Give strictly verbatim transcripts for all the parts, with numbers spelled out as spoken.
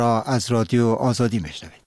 را از رادیو آزادی میشنوید.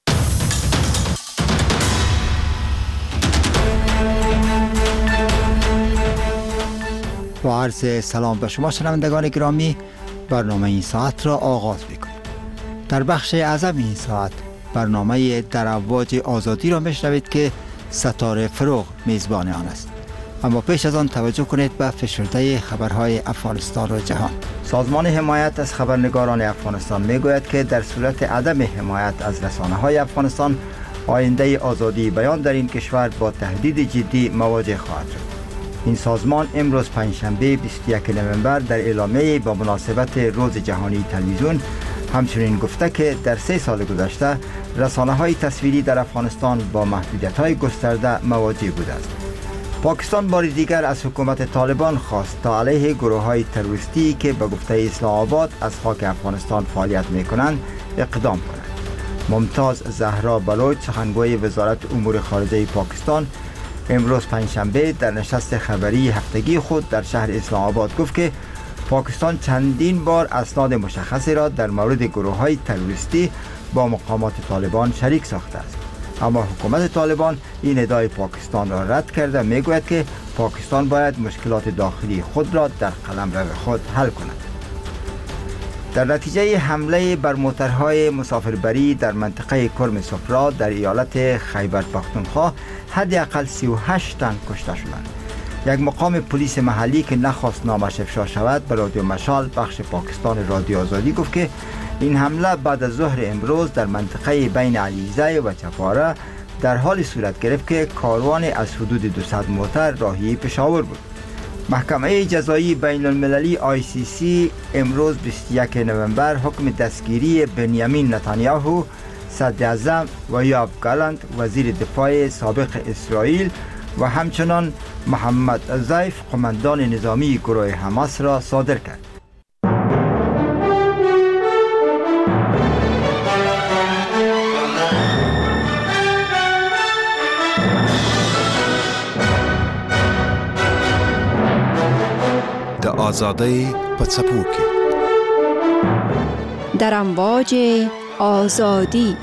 با عرض سلام به شما شنوندگان گرامی، برنامه این ساعت را آغاز می‌کنیم. در بخش اعظم این ساعت برنامه در امواج آزادی را میشنوید که ستاره فروغ میزبان آن است. اما پیش از آن توجه کنید به فشرده خبرهای افغانستان و جهان. سازمان حمایت از خبرنگاران افغانستان میگوید که در صورت عدم حمایت از رسانه‌های افغانستان، آینده آزادی بیان در این کشور با تهدید جدی مواجه خواهد شد. این سازمان امروز پنجشنبه بیست و یکم نوامبر در اعلامیه با مناسبت روز جهانی تلویزیون همچنین گفته که در سه سال گذشته رسانه‌های تصویری در افغانستان با محدودیت‌های گسترده مواجه بوده است. پاکستان بار دیگر از حکومت طالبان خواست تا علیه گروه‌های تروریستی که به گفته اسلام آباد از خاک افغانستان فعالیت می‌کنند اقدام کند. ممتاز زهرا بلوچ، سخنگوی وزارت امور خارجه پاکستان، امروز پنجشنبه در نشست خبری هفتگی خود در شهر اسلام آباد گفت که پاکستان چندین بار اسناد مشخصی را در مورد گروه‌های تروریستی با مقامات طالبان شریک ساخته است. اما حکومت طالبان این ادعای پاکستان را رد کرده میگوید که پاکستان باید مشکلات داخلی خود را در قلمرو خود حل کند. در نتیجه حمله بر موترهای مسافربری در منطقه کرم سفرا در ایالت خیبر پختونخوا حداقل سی و هشت تن کشته شدند. یک مقام پلیس محلی که نخواست نامش افشا شود به رادیو مشال بخش پاکستان رادیو آزادی گفت که این حمله بعد از ظهر امروز در منطقه بین علیزه و چپاره در حال صورت گرفت که کاروان از حدود دویست موتر راهی پشاور بود. محکمه جزایی بین المللی آی سی سی امروز بیست و یکم نوامبر حکم دستگیری بنیامین نتانیاهو صدر اعظم و یوآف گالانت وزیر دفاع سابق اسرائیل و همچنان محمد زیف قماندان نظامی گروه حماس را صادر کرد. د آزادی په څپو کې در امواج آزادی.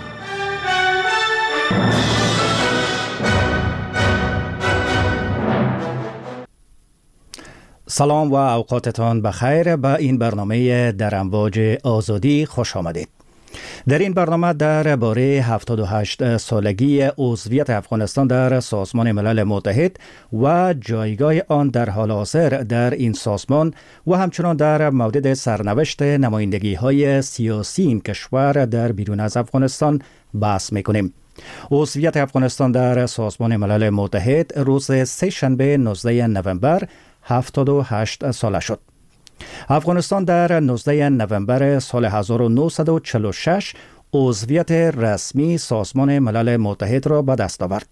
سلام و اوقاتتان بخیر. به این برنامه در امواج آزادی خوش آمدید. در این برنامه درباره هفتاد و هشت سالگی عضویت افغانستان در سازمان ملل متحد و جایگاه آن در حال حاضر در این سازمان و همچنان در مورد سرنوشت نمایندگی‌های سیاسی این کشور در بیرون از افغانستان بحث می‌کنیم. عضویت افغانستان در سازمان ملل متحد روز سه شنبه نوزدهم نوامبر هفتاد و هشت ساله شد. افغانستان در نوزدهم نوامبر سال هزار و نهصد و چهل و شش عضویت رسمی سازمان ملل متحد را به دست آورد.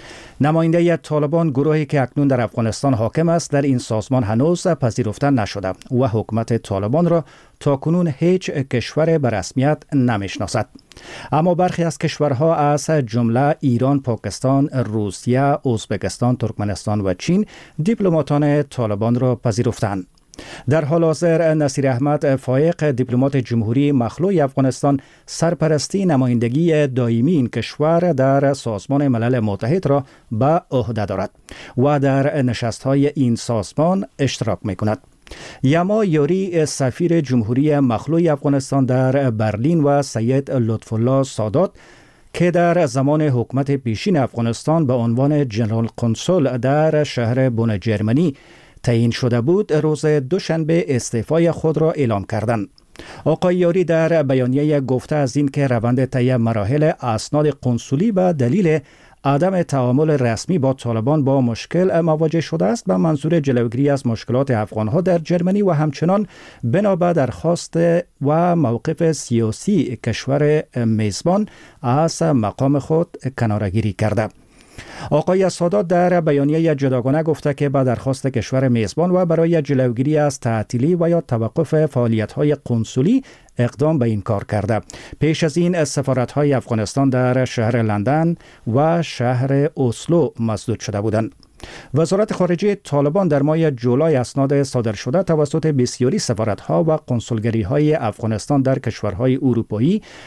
نماینده طالبان، گروهی که اکنون در افغانستان حاکم است، در این سازمان هنوز پذیرفته نشده و حکومت طالبان را تاکنون هیچ کشور به رسمیت نمیشناسد. اما برخی از کشورها از جمله ایران، پاکستان، روسیه، ازبکستان، ترکمنستان و چین دیپلماتان طالبان را پذیرفتند. در حال حاضر نصیر احمد فایق، دیپلمات جمهوری مخلوع افغانستان، سرپرستی نمایندگی دائمی این کشور در سازمان ملل متحد را به عهده دارد و در نشست‌های این سازمان اشتراک می‌کند. یما یاری، سفیر جمهوری مخلوع افغانستان در برلین و سید لطف‌الله سادات که در زمان حکومت پیشین افغانستان به عنوان جنرال کنسول در شهر بن جرمنی تعیین شده بود، روز دوشنبه استعفای خود را اعلام کردند. آقای یاری در بیانیه گفته از این که روند طی مراحل اسناد قنسولی به دلیل عدم تعامل رسمی با طالبان با مشکل مواجه شده است به منظور جلوگیری از مشکلات افغانها در جرمنی و همچنان بنابر درخواست و موقف سیاسی کشور میزبان از مقام خود کناره‌گیری کرده. آقای سادات در بیانیه جداگانه گفته که با درخواست کشور میزبان و برای جلوگیری از تعطیلی و یا توقف فعالیت‌های قنسولی اقدام به این کار کرده. پیش از این سفارت‌های افغانستان در شهر لندن و شهر اسلو مسدود شده بودند. وزارت خارجه طالبان در ماه جولای اسناد صادر شده توسط بسیاری سفارت‌ها و قنسولگری‌های افغانستان در کشورهای اروپایی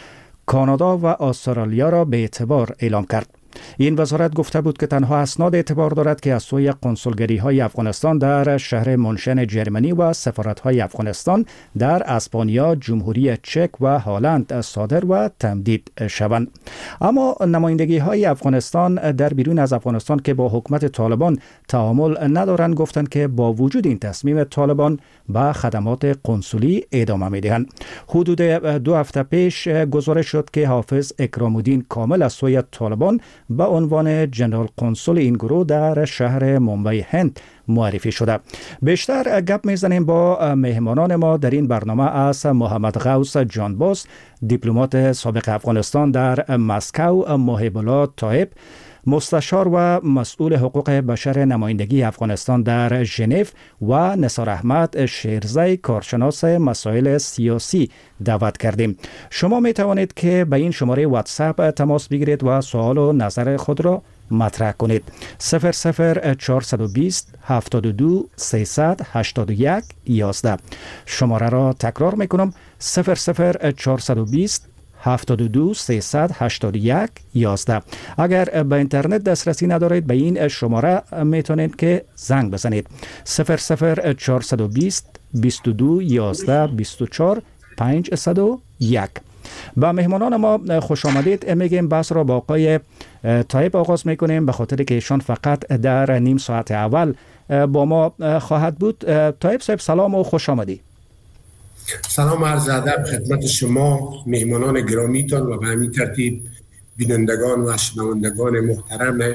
کانادا و استرالیا را به اعتبار اعلام کرد. این وزارت گفته بود که تنها اسناد اعتبار دارد که از سوی کنسولگری های افغانستان در شهر منشن جرمنی و سفارت های افغانستان در اسپانیا، جمهوری چک و هلند صادر و تمدید شوند. اما نمایندگی های افغانستان در بیرون از افغانستان که با حکومت طالبان تعامل ندارند گفتند که با وجود این تصمیم طالبان به خدمات قنسولی ادامه میدهند. حدود دو هفته پیش گزارش شد که حافظ اکرام الدین کامل از سوی طالبان به عنوان جنرال قنسول این گروه در شهر ممبئی هند معرفی شده. بیشتر گپ میزنیم با مهمانان ما در این برنامه از محمد غوث جانباز، دیپلمات سابق افغانستان در مسکو، محب الله طایب، مستشار و مسئول حقوق بشر نمایندگی افغانستان در ژنو و نثار احمد شیرزی، کارشناس مسائل سیاسی دعوت کردیم. شما می توانید که به این شماره واتساپ تماس بگیرید و سوال و نظر خود را مطرح کنید. صفر صفر چهارصد و بیست هفتاد و دو سیصد هشتاد و یک یازده. شماره را تکرار می کنم: صفر صفر چهارصد و بیست هفتاد و دو سیصد هشتاد و یک یازده. اگر به اینترنت دسترسی ندارید به این شماره میتونید که زنگ بزنید: صفر صفر چهارصد و بیست بیست و دو یازده بیست و چهار پنجصد و یک. با مهمانان ما خوش آمدید میگیم. بحث را با آقای طایب آغاز میکنیم به خاطر که ایشان فقط در نیم ساعت اول با ما خواهد بود. طایب صاحب سلام و خوش آمدید. سلام عرض ادب خدمت شما مهمانان گرامیتان و به همین ترتیب بینندگان و شنوندگان محترم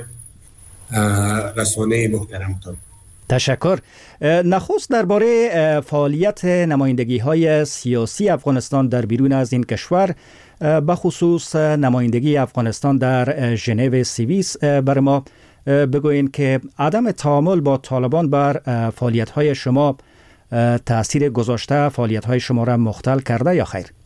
رسانه محترمتان. تشکر. نخست درباره فعالیت نمایندگی های سیاسی افغانستان در بیرون از این کشور، به خصوص نمایندگی افغانستان در ژنو سوئیس، بر ما بگوین که عدم تعامل با طالبان بر فعالیت های شما تأثیر گذاشته، فعالیت های شما را مختل کرده یا خیر؟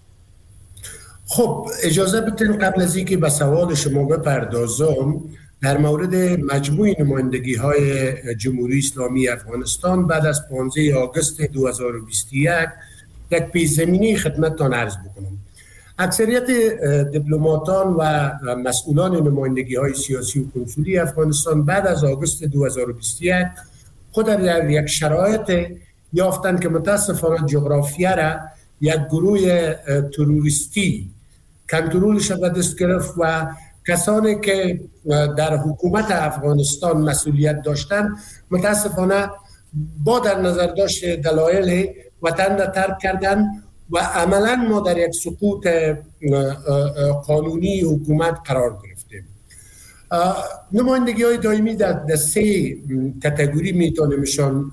خب اجازه بدین قبل از اینکه به سوال شما بپردازم در مورد مجموع نمایندگی های جمهوری اسلامی افغانستان بعد از پانزده آگوست دو هزار و بیست و یک یک پیش‌زمینه خدمتتان عرض بکنم. اکثریت دیپلماتان و مسئولان نمایندگی های سیاسی و کنسولی افغانستان بعد از آگوست دو هزار و بیست و یک خود در یک شرایط یافتن که متاسفانه جغرافیا را یک گروه تروریستی کنترلش به دست گرفت و کسانی که در حکومت افغانستان مسئولیت داشتن متاسفانه با در نظر داشت دلایل وطن را ترک کردن و عملا ما در یک سقوط قانونی حکومت قرار گرفتیم. نمایندگی های دائمی در سه کاتگوری میتونیمشان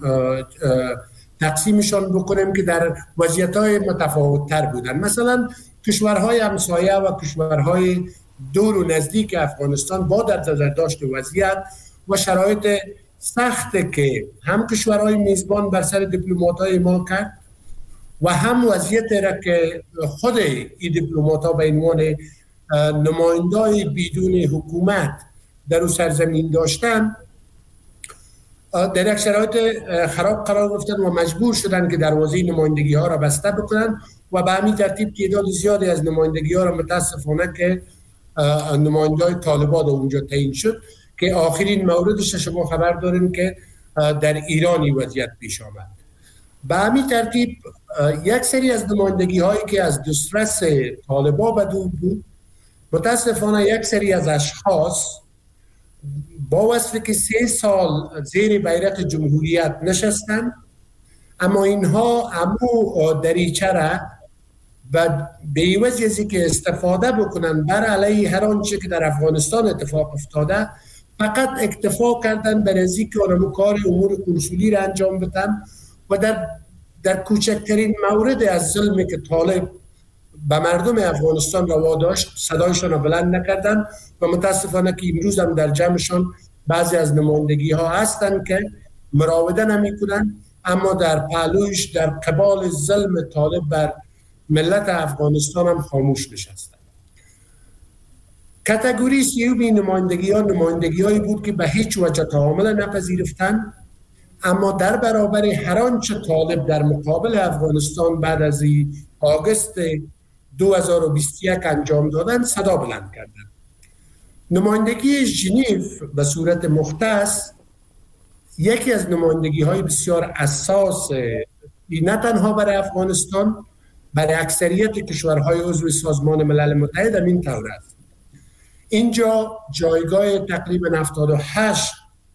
تقسیمشان بکنیم که در وضعیت‌های متفاوت‌تر بودن. مثلا کشورهای همسایه و کشورهای دور و نزدیک افغانستان با در نظر داشت وضعیت و شرایط سخت که هم کشورهای میزبان بر سر دیپلمات‌های ما کرد و هم وضعیت را که خود این دیپلمات‌ها به عنوان نمایندای بدون حکومت در اون سرزمین داشتن در یک شرایط خراب قرار گرفتن و مجبور شدن که دروازه نمایندگی ها را بسته بکنن و به همین ترتیب تعداد زیادی از نمایندگی ها را متاسفانه که نمایندای طالبان اونجا تعیین شد که آخرین موردش شما خبر دارین که در ایرانی وضعیت پیش آمد. به همین ترتیب یک سری از نمایندگی هایی که از دسترس طالبان بدون بود متاسفانه یک سری از اشخاص با وصفی که سه سال زیر بیرق جمهوریت نشستن اما اینها امو دریچه را به عوض از که استفاده بکنن بر علیه هر آنچه که در افغانستان اتفاق افتاده فقط اکتفا کردن بر از اینکه اونم کار امور کنسولی را انجام بدن و در در کوچکترین مورد از ظلمی که طالب به مردم افغانستان روا داشت صدایشان را بلند نکردن و متاسفانه که امروز هم در جمعشان بعضی از نمایندگی ها هستن که مراوده نمی کنن اما در پهلوش در قبال ظلم طالب بر ملت افغانستان هم خاموش نشستن. کاتگوری سیومی نمایندگی ها نمایندگی هایی بود که به هیچ وجه تعامل نپذیرفتن اما در برابر هر آنچه طالب در مقابل افغانستان بعد از آگوست دو هزار و بیست و یک انجام دادن صدا بلند کردن. نمایندگی ژنو به صورت مختص یکی از نمایندگی های بسیار اساس نه تنها برای افغانستان، برای اکثریت کشورهای عضو سازمان ملل متحد هم این طور است. اینجا جایگاه تقریبا هفتاد و هشت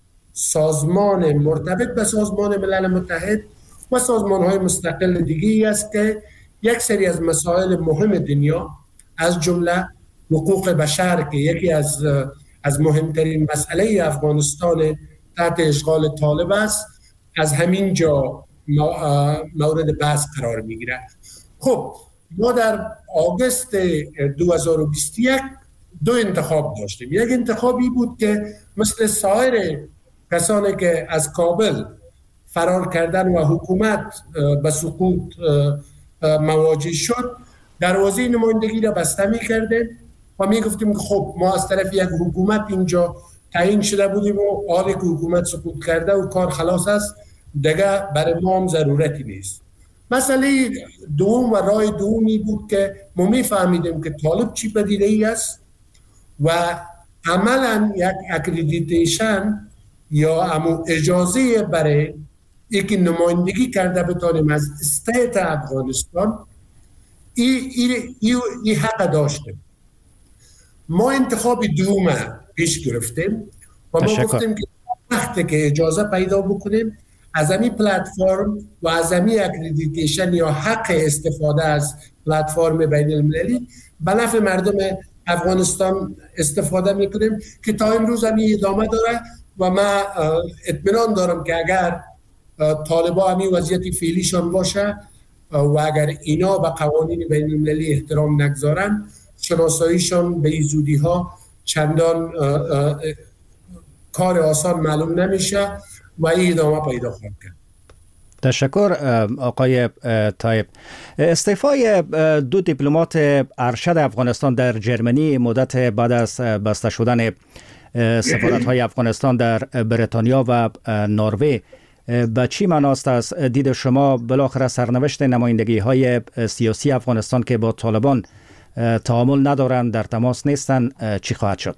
سازمان مرتبط به سازمان ملل متحد و سازمان های مستقل دیگری است که یک سری از مسائل مهم دنیا از جمله حقوق بشر که یکی از از مهمترین مسئله افغانستان تحت اشغال طالب است، از همین جا مورد بحث قرار میگیره. خب ما در آگوست دو هزار و بیست و یک دو انتخاب داشتیم. یک انتخابی بود که مثل سایر کسانی که از کابل فرار کردن و حکومت به سقوط مواجه شد، دروازه نمایندگی را بسته می کردیم و می گفتیم که خب ما از طرف یک حکومت اینجا تعیین شده بودیم و حالی که حکومت سقوط کرده و کار خلاص است دیگه برای ما هم ضرورتی نیست. مسئله دوم و راه دومی بود که ما می فهمیدیم که طالب چی پدیده ای است و عملا یک اکریدیتیشن یا امو اجازه برای یکی نمایندگی کرده بتانیم از استیت افغانستان ای, ای, ای, ای حق داشتیم. ما انتخاب دوم پیش گرفتیم و ما گفتیم که وقتی که اجازه پیدا بکنیم از امی پلتفرم و از امی اکریدیتیشن یا حق استفاده از پلتفرم بین المللی به نفع مردم افغانستان استفاده میکنیم که تا امروز همی ادامه داره و من اطمینان دارم که اگر طالبا همی وضعیت فعلیشان باشه و اگر اینا به قوانین بین المللی احترام نگذارن شناساییشان به این زودی ها چندان کار آسان معلوم نمیشه و این ادامه پیدا خواهد کرد. تشکر آقای طایب. استعفای دو دیپلمات ارشد افغانستان در جرمنی مدت بعد از بسته شدن سفارت‌های افغانستان در بریتانیا و نروژ به چی معناست از دید شما بالاخره سرنوشت نمایندگی‌های سیاسی افغانستان که با طالبان تعامل ندارند، در تماس نیستند، چی خواهد شد؟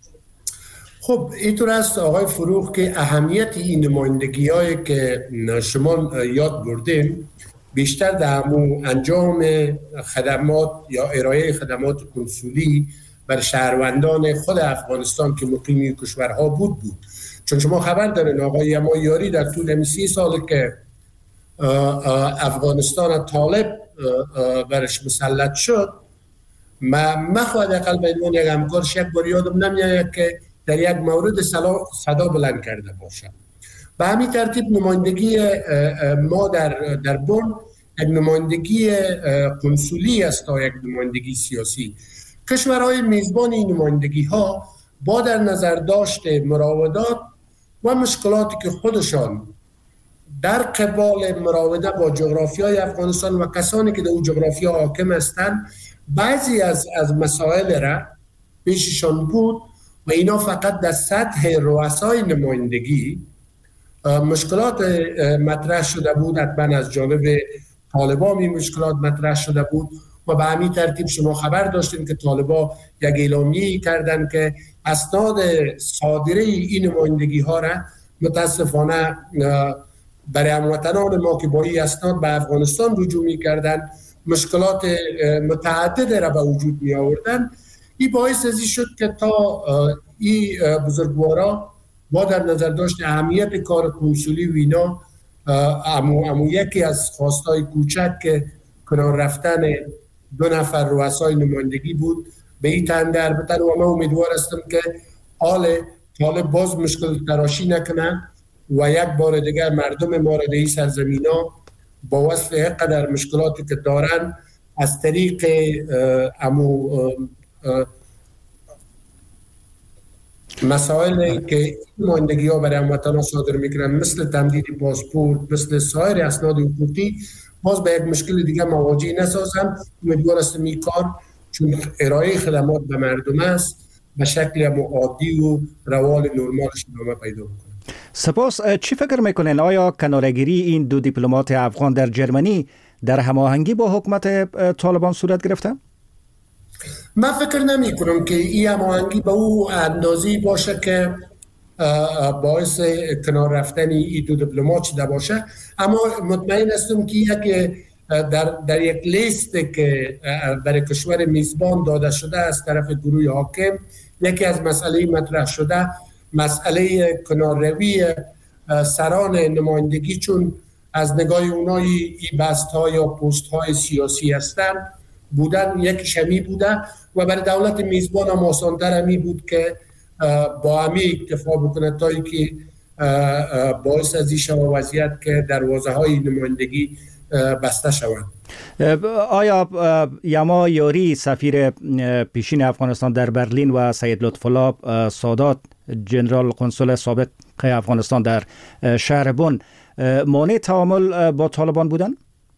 خب اینطور است آقای فروغ که اهمیت این نمایندگی‌هایی که شما یاد بردیم بیشتر در انجام خدمات یا ارائه خدمات کنسولی بر شهروندان خود افغانستان که مقیم کشورها بود بود چون شما خبر دارین آقای یمایاری در طول سی سال که افغانستان طالب برش مسلط شد ما مخواد اقل بینون یک همکارش یک بار یادم نمیاد که در یک مورد صدا بلند کرده باشد. به همین ترتیب نمایندگی ما در در بن یک نمایندگی کنسولی است تا یک نمایندگی سیاسی. کشورهای میزبان این نمایندگی ها با در نظر داشته مراودات و مشکلاتی که خودشان در قبال مراوده با جغرافیای افغانستان و کسانی که در اون جغرافیا حاکم هستند بعضی از از مسائل را پیششان بود و اینا فقط در سطح رؤسای نمایندگی مشکلات مطرح شده بود. حتما از جانب طالبان این مشکلات مطرح شده بود و به همین ترتیب شما خبر داشتین که طالبان یک اعلامیه کردن که اسناد صادره این نمایندگی ها را متاسفانه برای هموطنان ما که با این اسناد به افغانستان رجوع می کردن مشکلات متعدد را به وجود می آوردن. این باعث ازی شد که تا این بزرگوارا با در نظر داشت اهمیت کار کنسولی و اینا امو, امو یکی از خواستای کوچک که کنار رفتن دو نفر رؤسای نمایندگی بود به این تنده. البته و من امیدوار هستم که حال طالب باز مشکل تراشی نکنه و یک بار دیگر مردم ما را در این سرزمینا با وصف قدر مشکلاتی که دارن از طریق امو مسائلی که نمایندگی ها برای هموطنان صادر میکنن مثل تمدید پاسپورت، مثل سایر اسناد حقوقی باز به یک مشکل دیگه مواجه نسازن. امیدوار هستم این کار چون ارائه خدمات به مردم است به شکل عادی و روال نرمالش ادامه پیدا میکنه. سپاس. چی فکر میکنین آیا کناره‌گیری این دو دیپلمات افغان در جرمنی در هماهنگی با حکومت طالبان صورت گرفته؟ من فکر نمی کنم که این هماهنگی به او اندازی باشه که باعث کنار رفتن این دو دیپلمات شده باشه، اما مطمئن هستم که یک در, در یک لیست که برای کشور میزبان داده شده از طرف گروه حاکم، یکی از مسئله مطرح شده مسئله کنارروی سران نمایندگی، چون از نگاه اونایی این بست ها یا پست های سیاسی هستن بودن، یک شمی بوده و برای دولت میزبان هم آسان‌تر همی بود که با همی اکتفا بکنه تا که باعث از این شما وضعیت که دروازه های نمایندگی بسته شوند. آیا یما یاری سفیر پیشین افغانستان در برلین و سید لطف‌الله سادات جنرال کنسول سابق افغانستان در شهر بن مانع تعامل با طالبان بودن؟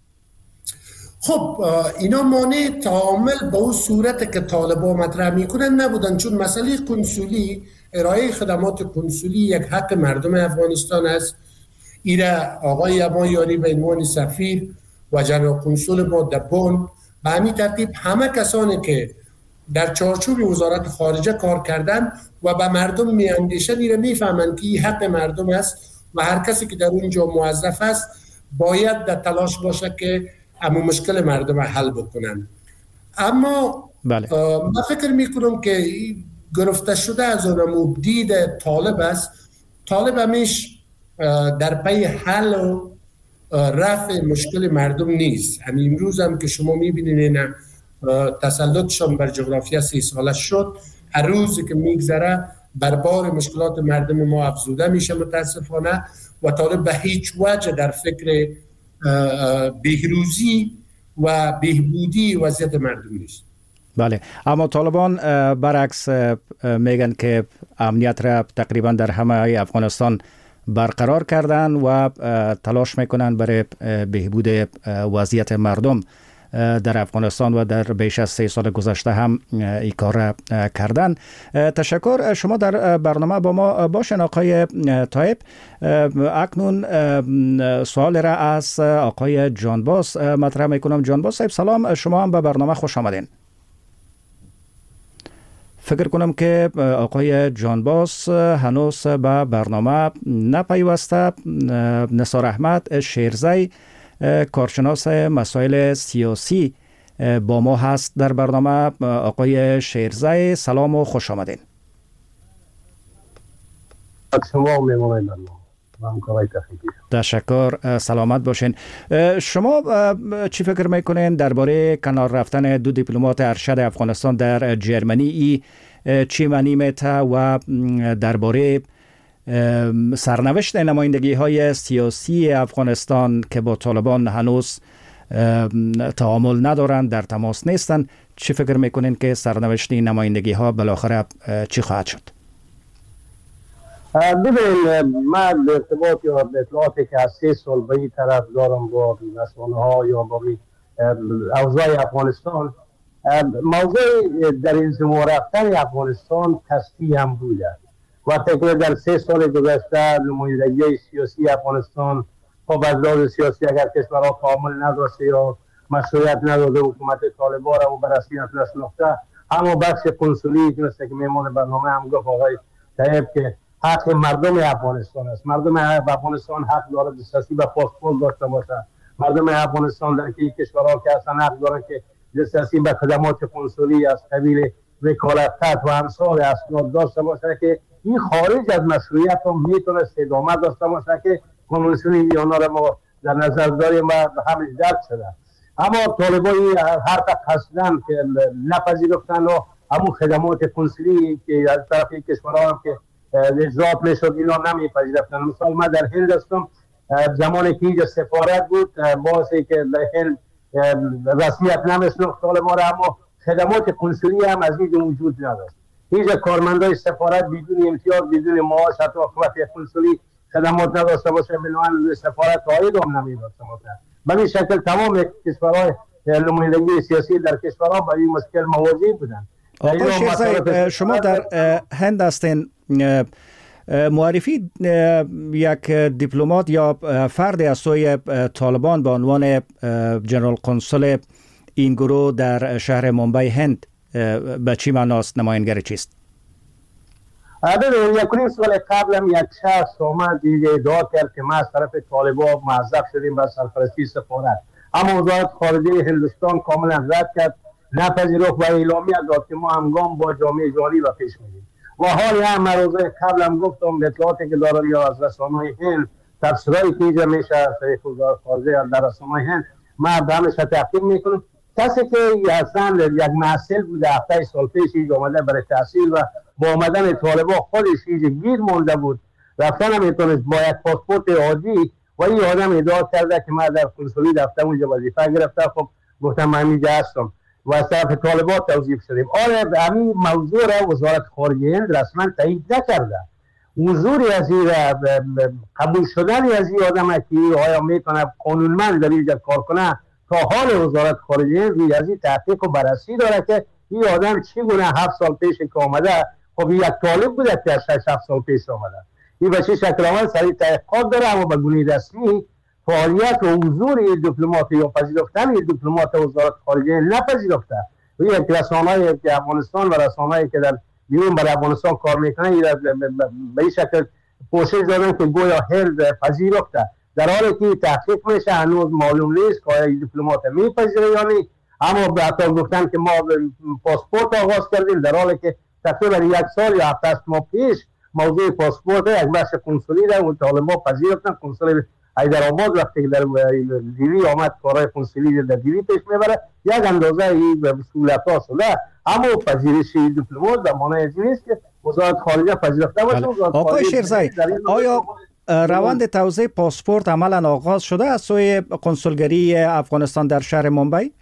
خب اینا مانع تعامل به اون صورت که طالبان مطرح میکنن نبودن، چون مسئله کنسولی، ارائه خدمات کنسولی یک حق مردم افغانستان است. ایره آقای یما یاری به عنوان سفیر و جنرال کنسول ما در بن به همین ترتیب همه کسانی که در چارچوب وزارت خارجه کار کردن و به مردم میاندیشن ایره میفهمند که این حق مردم است و هر کسی که در اونجا موظف است باید در تلاش باشه که اما مشکل مردم حل بکنن. اما بله. من فکر میکنم که گرفته شده از اونمو دید طالب است. طالب همیش در پی حل و رفع مشکل مردم نیست. همین امروز هم که شما میبینید نه تسلطشان بر جغرافیا سی ساله شد، هر روزی که میگذره بربار مشکلات مردم ما افزوده میشه متاسفانه و طالب به هیچ وجه در فکر بهروزی و بهبودی وضعیت مردم نیست. بله، اما طالبان برعکس میگن که امنیت را تقریبا در همه افغانستان برقرار کردن و تلاش میکنن برای بهبود وضعیت مردم در افغانستان و در بیش از سه سال گذشته هم این کار کردن. تشکر. شما در برنامه با ما باشین آقای طایب. اکنون سوال را از آقای جانباز مطرح میکنم. جانباز صاحب سلام، شما هم به برنامه خوش آمدین. فکر کنم که آقای جانباز هنوز به برنامه نپیوسته. نثار احمد شیرزی کارشناس مسائل سیاسی با ما هست در برنامه. آقای شیرزی سلام و خوش آمدین. تشکر، سلامت باشین. شما چی فکر میکنین درباره کنار رفتن دو دیپلمات ارشد افغانستان در جرمنی؟ ای چی معنی میته و درباره سرنوشت نمایندگی های سیاسی افغانستان که با طالبان هنوز تعامل ندارند، در تماس نیستند، چی فکر میکنین که سرنوشت نمایندگی ها بالاخره چی خواهد شد؟ ببینید، من به ارتباط یا به اطلاعاتی که از سه سال به این طرف دارم با رسانه ها یا با اوضاع افغانستان، موضوع در انزوا رفتن افغانستان تصفیه هم بوده. وقتی که در سه سال گذشته نمایندگی سیاسی افغانستان خب از لحاظ سیاسی اگر کشورها تعامل نداشته یا مشروعیت نداده حکومت طالبان را و به رسمیت نشناخته، اما بخش کنسولی که مثل که میمون برنامه هم گفت آقای طیب که حق مردم افغانستان است. مردم افغانستان حق داره دسترسی به پاسپورت داشته باشه. مردم افغانستان در که کشورها که اصلا حق داره که دسترسی به خدمات کنسولی از قبیل وکالت و امثال اسناد داشته باشه که این خارج از مشروعیت هم میتونه ادامه داشته باشه که کنوانسیون ویانا را ما در نظر داریم و همش درک شده. اما طالبان هر قصدن که نپذیرفتن و همون خدمات کنسولی که از طرف کشورها هم که اجرات میشد اینا نمیپذیرفتن. مثلا من در هند هستم، زمانی که اینجا سفارت بود باعثی که در هند رسمیت نمیشناخت طالبان را، اما خدمات کنسولی هم از اینجا وجود نداشت. اینجا کارمندای سفارت بدون امتیاز بدون معاش حتی وقت کنسولی خدمات نداشته باشه، بنابراین سفارت عاید هم نمیداشته باشه. به این شکل تمام کشورهای نمایندگی سیاسی در کشورها با این مشکل مواجه بودند. آقای شیرزی، شما در هند هستین، معرفی یک دیپلمات یا فرد از سوی طالبان به عنوان جنرال کنسول این گروه در شهر مومبای هند به چی معناست؟ نماینگر چیست؟ ببین، یک نیم سال قبل هم یک شخص آمد دیگه ادعا کرد که ما از طرف طالبان موظف شدیم به سرپرستی سفارت، اما وزارت خارجه هندوستان کاملا رد کرد، نپذیرفت و اعلامیه داد که ما همگام با جامعه جهانی و پیش میریم. و حالی هم روزه قبل هم گفتم اطلاعاتی که دارم یا از رسانه‌های هند، تفسیرایی که اینجا میشه از طریق وزارت خارجه در رسانه‌های هند، ما همش تحقیق میکنم. کسی که اصلا یک محصل بوده هفته سال پیش اینجا آمده برای تحصیل و با آمدن طالبان خودش اینجا گیر مونده بود، رفتن هم میتونست با یک پاسپورت عادی، و این آدم ادعا کرده که ما در کنسولی رفتم اونجا وظیفه گرفته. خب گفتم من اینجا هستم و از طرف طالبان توظیف شدیم. آره همین موضوع را وزارت خارجه هند رسما تایید نکرده. حضوری از این قبول شدن از این آدم که آیا میتونه قانونمند در اینجا کار کنه، تا حال وزارت خارجه هند از این تحقیق و بررسی داره که این آدم چگونه هفت سال پیش که آمده، خب یک طالب بوده که شش هفت سال پیش آمده، این به چه شکل آمد سریع تحقیقات داره، اما به گونه رسمی فعالیت و حضور دیپلمات یا پذیرفتن دیپلمات وزارت خارجه نپذیرفته. و یک رسانه‌ای که افغانستان و رسانه‌ای که در بیرون برای افغانستان کار میکنه به این شکل پوشش دادن که گویا هند پذیرفته، در حالی که تحقیق میشه هنوز معلوم نیست که دیپلمات میپذیره یا نه. اما به حتی گفتن که ما پاسپورت آغاز کردیم، در حالی که تقریبا یک سال یا هفت ماه پیش موضوع پاسپورت یک بخش کنسولی در اون طالبان پذیرفتن. کنسول حیدرآباد وقتی در دیوی آمد کارهای کنسولی در دیوی پیش میبره، یک اندازه این سهولت‌ها شده، اما پذیرش دیپلمات در معنی از نیست که وزارت خارجه پذیرفته باشه. آقای شیرزایی، آیا روند توزیع پاسپورت عملا آغاز شده از سوی کنسولگری افغانستان در شهر ممبئی؟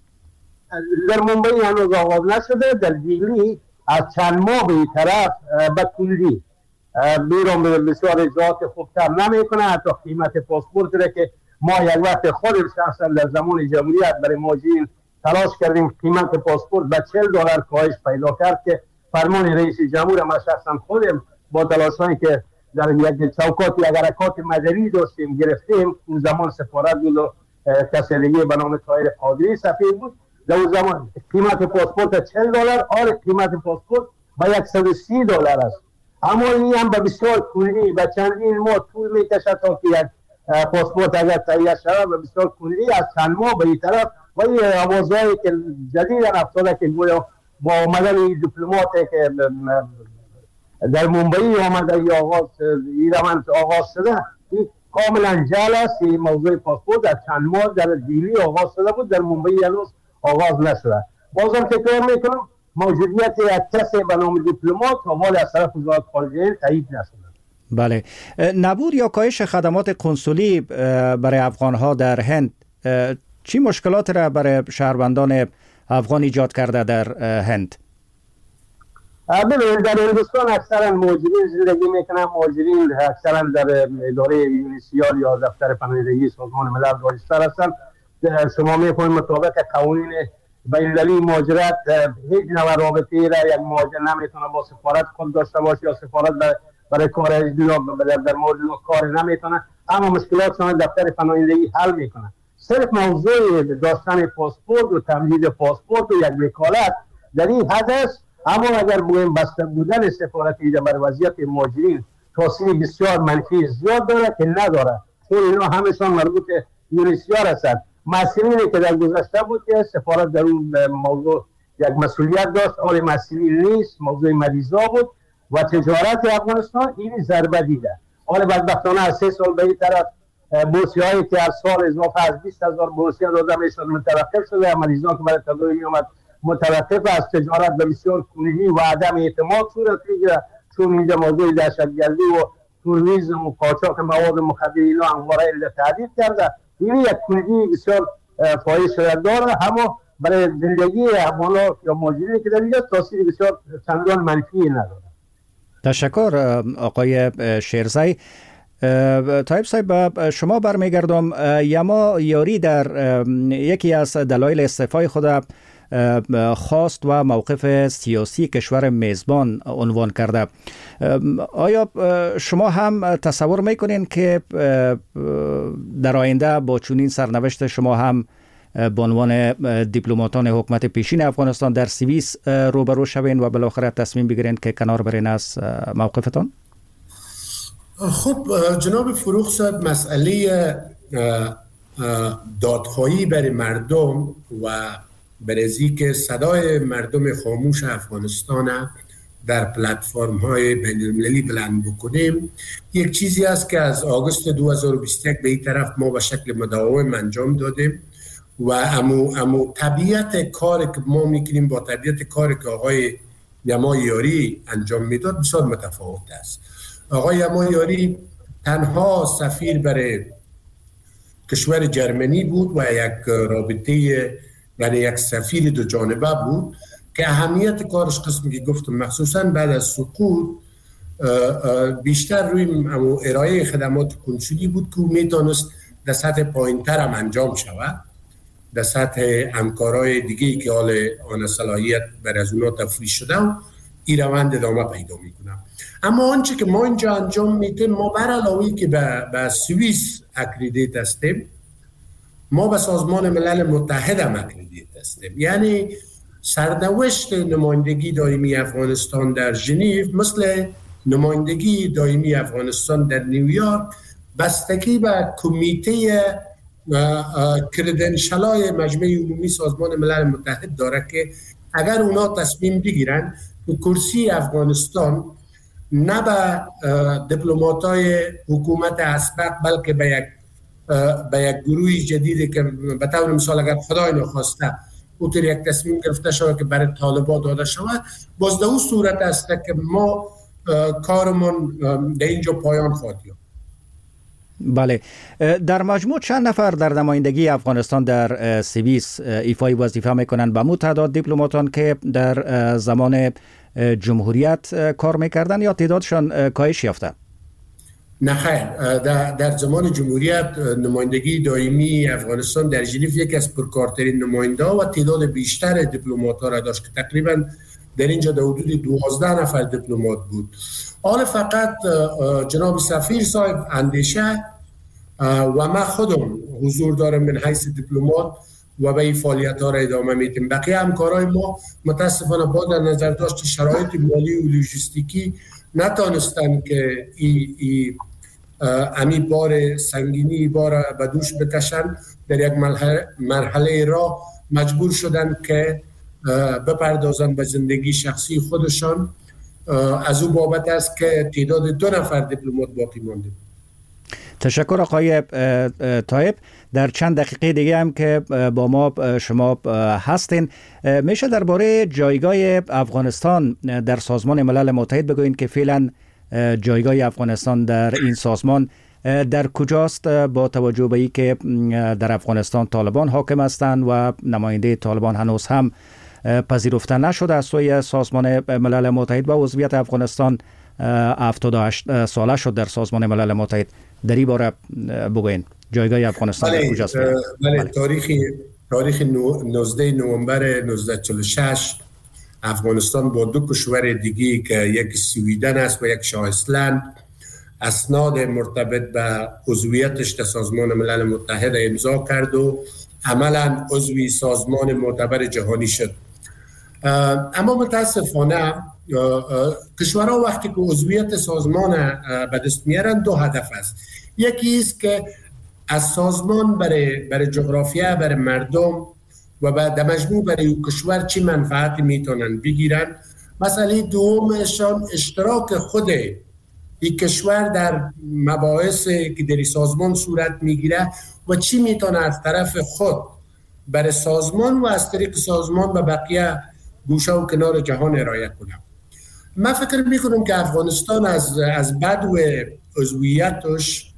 در ممبئی هنوز آغاز نشده. در دیلی از چند ماه به این طرف به کلی بیرون به بسیار اجراعات خوبتر نمیکنه. حتی قیمت پاسپورت را که ما یک وقت خودم شخصا در زمان جمهوریت برای مهاجرین تلاش کردیم، قیمت پاسپورت به چهل دلار کاهش پیدا کرد که فرمان رئیس جمهور ما شخصا خودم با تلاشایی که در یک چوکات یک حرکات مدنی داشتیم گرفتیم. اون زمان سفارت بود و کسی دیگه به نام طاهر قادری سفیر بود. در اون زمان قیمت پاسپورت چهل دلار، آره قیمت پاسپورت به صد و سی دلار است. اما این هم به بسیار کلی و چندین ماه طول میکشه تا که یک پاسپورت اگر تهیه شود، به بسیار کلی از چند ماه به این طرف. و این آوازهایی که جدیداً افتاده که گویا با آمدن دیپلمات که در ممبئی آمده یا آغاز این روند آغاز شده، این کاملا جعل است. این موضوع پاسپورت در چند ماه در دیلی آغاز شده بود، در ممبئی هنوز آغاز نشده. بازم تکرار میکنم موجودیت یک کسی به نام دیپلمات تا حال از طرف وزارت خارجه تایید نشده. بله، نبود یا کاهش خدمات کنسولی برای افغانها در هند چی مشکلات را برای شهروندان افغان ایجاد کرده در هند؟ ببینید، در هندوستان اکثرا مهاجرین زندگی میکنن. مهاجرین اکثرا در اداره یونیسیال یا دفتر پناهندگی سازمان ملل راجستر هستند. شما میکنید مطابق قوانین بین‌المللی مهاجرت هیچ نوع رابطه‌ای را یک مهاجر نمیتونه با سفارت خود داشته باشه یا سفارت برای کار در مورد کار نمیتونه، اما مشکلاتشان دفتر پناهندگی حل میکنه. صرف موضوع داشتن پاسپورت و تمدید پاسپورت و یک وکالت در این حد است. اما اگر بگوییم بسته بودن سفارت اینجا بر وضعیت مهاجرین تاثیر بسیار منفی زیاد داره که نداره، چون اینا همشان مربوط یونیسیار هستند. مسئولینی که در گذشته بود که سفارت در اون موضوع یک مسئولیت داشت، حال مسئولین نیست، موضوع مریضا بود و تجارت افغانستان این ضربه دیده. حال بدبختانه از سه سال به این طرف بورسیه هایی که از سال اضافه از بیست هزار بورسیه داده میشد متوقف شده. مریضا که برای تداوی اومد متوقف از تجارت به بسیار کلی و عدم اعتماد صورت میگیره، چون اینجا موضوع دهشتگردی و تروریسم و قاچاق مواد مخدر اینا همواره علت تهدید کرده. این یک کلی بسیار فاحش داره، اما برای زندگی افغان‌ها یا مهاجرینی که در اینجا تاثیر بسیار چندان منفی نداره. تشکر آقای شیرزایی. طایب صاحب، شما برمیگردم. یما یاری در یکی از دلایل استعفای خود خواست و موقف سیاسی کشور میزبان عنوان کرده. آیا شما هم تصور میکنین که در آینده با چنین سرنوشت شما هم به عنوان دیپلماتان حکومت پیشین افغانستان در سوئیس روبرو شوین و بالاخره تصمیم بگیرین که کنار برین از موقفتان؟ خب جناب فروخ صاحب، مسئله دادخواهی برای مردم و برای که صدای مردم خاموش افغانستان در پلتفرم های بین المللی بلند بکنیم یک چیزی است که از آگوست دو هزار و بیست و یک به این طرف ما به شکل مداوم انجام دادیم و امو, امو طبیعت کار که ما میکنیم با طبیعت کار که آقای یما یاری انجام میداد بسیار متفاوت است. آقای یما یاری تنها سفیر برای کشور جرمنی بود و یک رابطه یعنی یک سفیر دو جانبه بود که اهمیت کارش قسمی که گفتم مخصوصا بعد از سقوط بیشتر روی ارائه خدمات کنسولی بود که میتونست در سطح پایین تر هم انجام شود، در سطح همکارای دیگه که حال آن صلاحیت بر از اونا تفریح شده و این روند ادامه پیدا میکنم. اما آنچه که ما اینجا انجام میدیم، ما بر علاوه که به, به سوئیس اکریدیت هستیم، ما به سازمان ملل متحد هم اکریدیت هستیم. یعنی سرنوشت نمایندگی دائمی افغانستان در ژنو مثل نمایندگی دائمی افغانستان در نیویورک بستگی به کمیته کردنشلای مجمع عمومی سازمان ملل متحد داره که اگر اونا تصمیم بگیرن که کرسی افغانستان نه به دیپلمات‌های حکومت اسبق بلکه به یک به یک گروه جدیدی که به طور مثال اگر خدای نخواسته اوتر یک تصمیم گرفته شود که برای طالبان داده شود، باز در اون صورت است که ما کارمون در اینجا پایان خواهد یافت. بله، در مجموع چند نفر در نمایندگی افغانستان در سوئیس ایفای وظیفه میکنن؟ به مو تعداد دیپلماتان که در زمان جمهوریت کار میکردن یا تعدادشان کاهش یافته؟ نه خیر، در, در زمان جمهوریت نمایندگی دائمی افغانستان در ژنو یکی از پرکارترین نماینده و تعداد بیشتر دیپلمات‌ها را داشت که تقریبا در اینجا در حدود دوازده نفر دیپلمات بود. حالا فقط جناب سفیر صاحب اندیشه و من خودم حضور دارم من حیث دیپلمات و به این فعالیت ها را ادامه میدیم. بقیه همکارای ما متاسفانه با در نظر داشت شرایط مالی و لوجستیکی نتانستن که ای, ای امی بار سنگینی بار به دوش بکشن، در یک مرحله, مرحله را مجبور شدن که بپردازن به زندگی شخصی خودشان. از او بابت است که تعداد دو نفر دیپلمات باقی مانده. تشکر آقای طایب. در چند دقیقه دیگه هم که با ما شما هستین، میشه درباره جایگاه افغانستان در سازمان ملل متحد بگوین که فعلا جایگاه افغانستان در این سازمان در کجاست، با توجه به اینکه در افغانستان طالبان حاکم هستند و نماینده طالبان هنوز هم پذیرفته نشده از سوی سازمان ملل متحد و عضویت افغانستان هفتاد و هشت ساله شد در سازمان ملل متحد. در این باره بگوین جایگاه افغانستان در کجاست؟ بله, بله. تاریخ تاریخ نوزده نوامبر نوزده چهل و شش افغانستان با دو کشور دیگی که یک سویدن است و یک شاه ایسلند اسناد مرتبط به عضویتش در سازمان ملل متحد امضا کرد و عملا عضوی سازمان معتبر جهانی شد. اما متاسفانه کشورها وقتی که عضویت سازمان به دست میارن دو هدف است. یکی است که از سازمان برای برای جغرافیا، برای مردم و بعد مجموع برای کشور چی منفعتی میتونن بگیرن. مسئله دومشان اشتراک خود این کشور در مباحثی که در سازمان صورت میگیره و چی میتونه از طرف خود برای سازمان و از طریق سازمان به بقیه گوشه و کنار جهان ارائه کنه. من فکر میکنم که افغانستان از از بدو عضویتش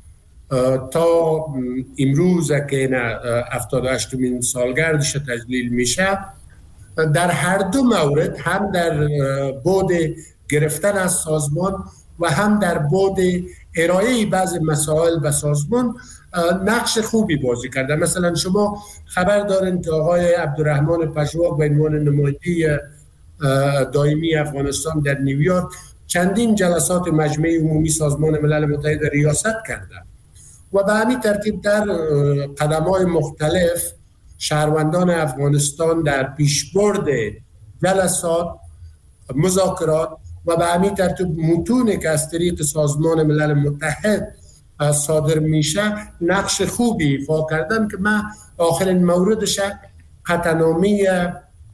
تا امروز که هفتاد و هشتمین سالگردش تجلیل میشه، در هر دو مورد هم در بعد گرفتن از سازمان و هم در بعد ارائه بعض مسائل به سازمان نقش خوبی بازی کرده. مثلا شما خبر دارین که آقای عبدالرحمن پژواک به عنوان نماینده دائمی افغانستان در نیویورک چندین جلسات مجمع عمومی سازمان ملل متحد ریاست کرده و به همین ترتیب در قدم‌های مختلف شهروندان افغانستان در پیشبرد جلسات، مذاکرات و به همین ترتیب متونی که از طریق سازمان ملل متحد صادر میشه نقش خوبی ایفا کردن که من آخرین موردش قطعنامه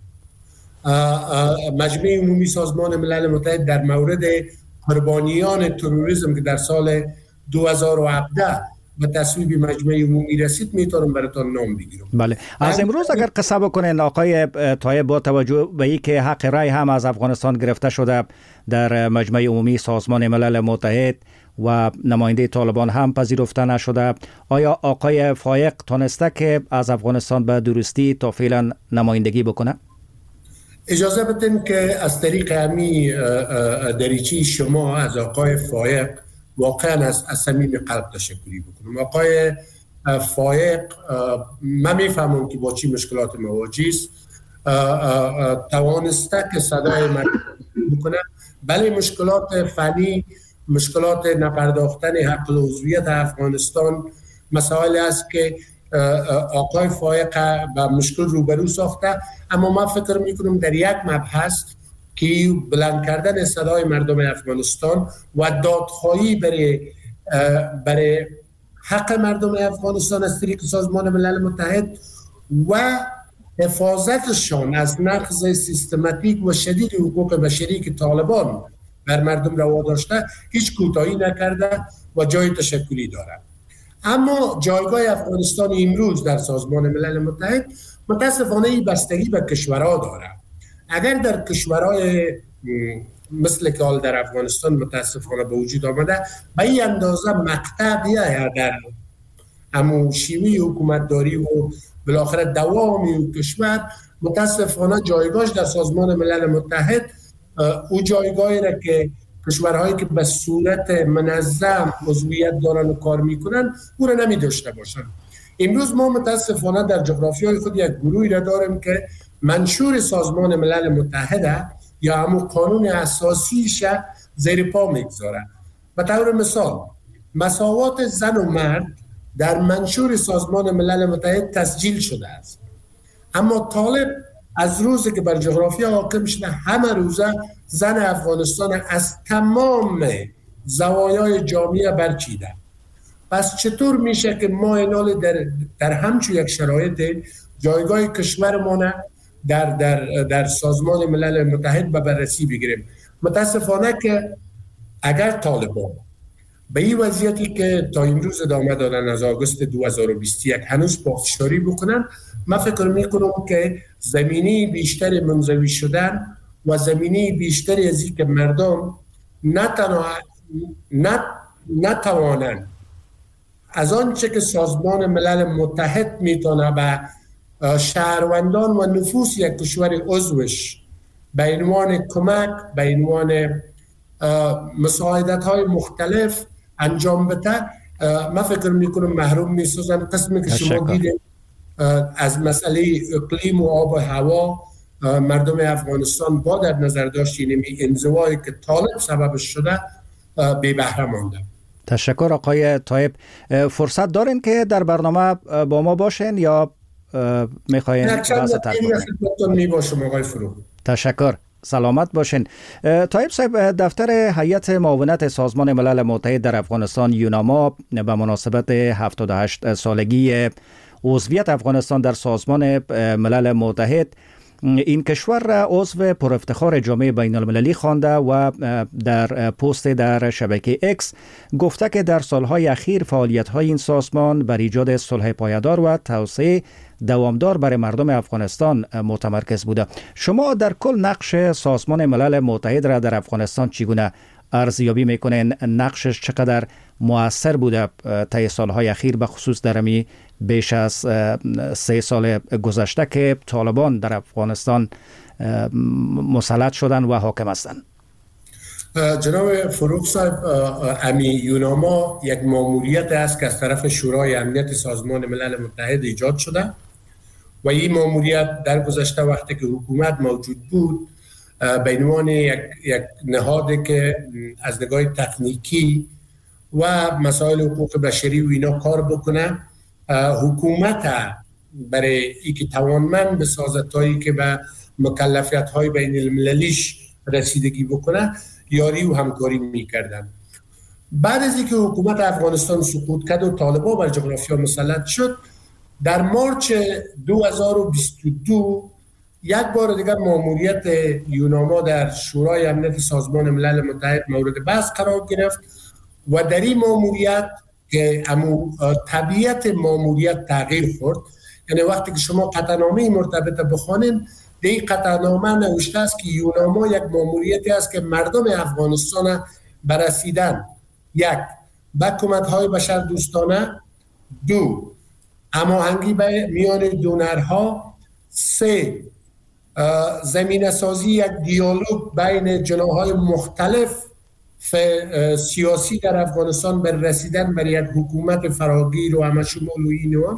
مجمع عمومی سازمان ملل متحد در مورد قربانیان تروریسم که در سال دو هزار و هفده به تصویب مجمع عمومی رسید میتونم براتون نام بگیرم. بله. از امروز اگر قصه بکنین آقای طایب، با توجه به اینکه حق رای هم از افغانستان گرفته شده در مجمع عمومی سازمان ملل متحد و نماینده طالبان هم پذیرفته نشده، آیا آقای فایق تانسته که از افغانستان به درستی تا فعلا نمایندگی بکنه؟ اجازه بدین که از طریق همی دریچه شما از آقای فایق واقعا از صمیم قلب تشکری بکنم. آقای فایق من میفهمم که با چی مشکلات مواجه است، توانسته که صدای من بکنه، ولی مشکلات فنی، مشکلات نپرداختن حق العضویت افغانستان مسائل است که آقای فایق با مشکل روبرو ساخته. اما من فکر میکنم در یک مبحث که بلند کردن صدای مردم افغانستان و دادخواهی برای برای حق مردم افغانستان از طریق سازمان ملل متحد و حفاظتشان از نقض سیستماتیک و شدید حقوق بشری که طالبان بر مردم روا داشته هیچ کوتاهی نکرده و جای تشکری دارد. اما جایگاه افغانستان امروز در سازمان ملل متحد متاسفانه بستگی به کشورها دارد. اگر در کشورهای مثل که حال در افغانستان متاسفانه به وجود آمده به این اندازه مقطع بیاید در همون شیوه حکومتداری و بالاخره دوامی و کشور، متاسفانه جایگاهش در سازمان ملل متحد او جایگاهی را که کشورهایی که به صورت منظم عضویت دارن و کار میکنن او را نمی داشته باشن. امروز ما متاسفانه در جغرافیای خود یک گروهی را داریم که منشور سازمان ملل متحد یا همون قانون اساسیش زیر پا میگذاره. به طور مثال مساوات زن و مرد در منشور سازمان ملل متحد تسجیل شده است، اما طالب از روزی که بر جغرافیا حاکم شده همه روزه زن افغانستان از تمام زوایای جامعه برچیده. پس چطور میشه که ما اینال در, در همچون یک شرایط جایگاه کشورمان در, در, در سازمان ملل متحد به بررسی بگیریم؟ متاسفانه که اگر طالبان به این وضعیتی که تا امروز ادامه دادن از آگوست دو هزار و بیست و یک هنوز پافشاری بکنن، من فکر میکنم که زمینه بیشتر منزوی شدن و زمینه بیشتری از این که مردم نتوانند از آنچه که سازمان ملل متحد میتونه به شهروندان و نفوس یک کشور عضوش به عنوان کمک، به عنوان مساعدت های مختلف انجام بده، من فکر میکنم محروم میسازن. قسمی که شما دیدید از مسئله اقلیم و آب و هوا، مردم افغانستان با در نظر داشتین انزوایی که طالب سببش شده بی بهره مانده. تشکر آقای طایب. فرصت دارین که در برنامه با ما باشین یا میخواین بحث ترک کنیم؟ تشکر، سلامت باشین. طایب صاحب، دفتر هیئت معاونت سازمان ملل متحد در افغانستان یوناما به مناسبت هفتاد و هشت سالگی عضویت افغانستان در سازمان ملل متحد این کشور را عضو پر افتخار جامعه بین المللی خوانده و در پست در شبکه اکس گفته که در سالهای اخیر فعالیت‌های این سازمان بر ایجاد صلح پایدار و توسعه دوامدار برای مردم افغانستان متمرکز بوده. شما در کل نقش سازمان ملل متحد را در افغانستان چگونه ارزیابی میکنین؟ نقشش چقدر مؤثر بوده طی سالهای اخیر، به خصوص در می بیش از سه سال گذشته که طالبان در افغانستان مسلط شدن و حاکم هستند؟ جناب فروغ صاحب، امی یوناما یک ماموریت است که از طرف شورای امنیت سازمان ملل متحد ایجاد شده و این ماموریت در گذشته وقتی که حکومت موجود بود به عنوان یک, یک نهادی که از نگاه تکنیکی و مسائل حقوق بشری و اینا کار بکنه، حکومت برای اینکه توانمند بسازد تا اینکه به مکلفیت های بین المللیش رسیدگی بکنه یاری و همکاری میکردن. بعد از اینکه حکومت افغانستان سقوط کرد و طالبان بر جغرافیا مسلط شد، در مارچ دو هزار و بیست و دو یک بار دیگر ماموریت یوناما در شورای امنیت سازمان ملل متحد مورد بحث قرار گرفت و در این ماموریت که امو طبیعت ماموریت تغییر خورد. یعنی وقتی که شما قطعنامه مرتبط بخوانید، در این قطعنامه نوشته است که یوناما یک ماموریتی است که مردم افغانستان برسیدن یک به کمک‌های بشردوستانه، دو هماهنگی میان دونرها، سه زمینه سازی یک دیالوگ بین جناح‌های مختلف سیاسی در افغانستان بر رسیدن بر یک حکومت فراگیر و همشمول و اینو.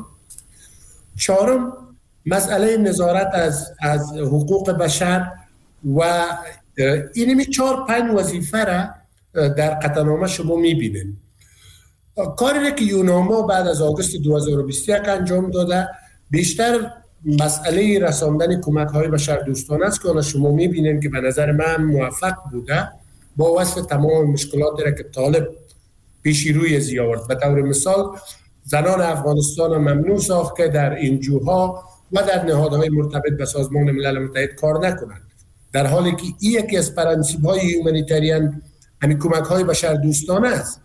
چهارم مسئله نظارت از از حقوق بشر و اینمی چهار پنج وظیفه را در قطعنامه شما میبینید. کاری که یوناما بعد از آگوست دو هزار و بیست و یک انجام داده بیشتر مسئله رساندن کمک های بشردوستانه است که شما میبینید که به نظر من موفق بوده با وصف تمام مشکلاتی را که طالب پیشی روی زی آورد. به طور مثال زنان افغانستان ممنوع ساخت که در انجوها و در نهادهای مرتبط به سازمان ملل متحد کار نکنند، در حالی که این یکی از پرنسیب های هیومانیتریان همین کمک های بشردوستانه است.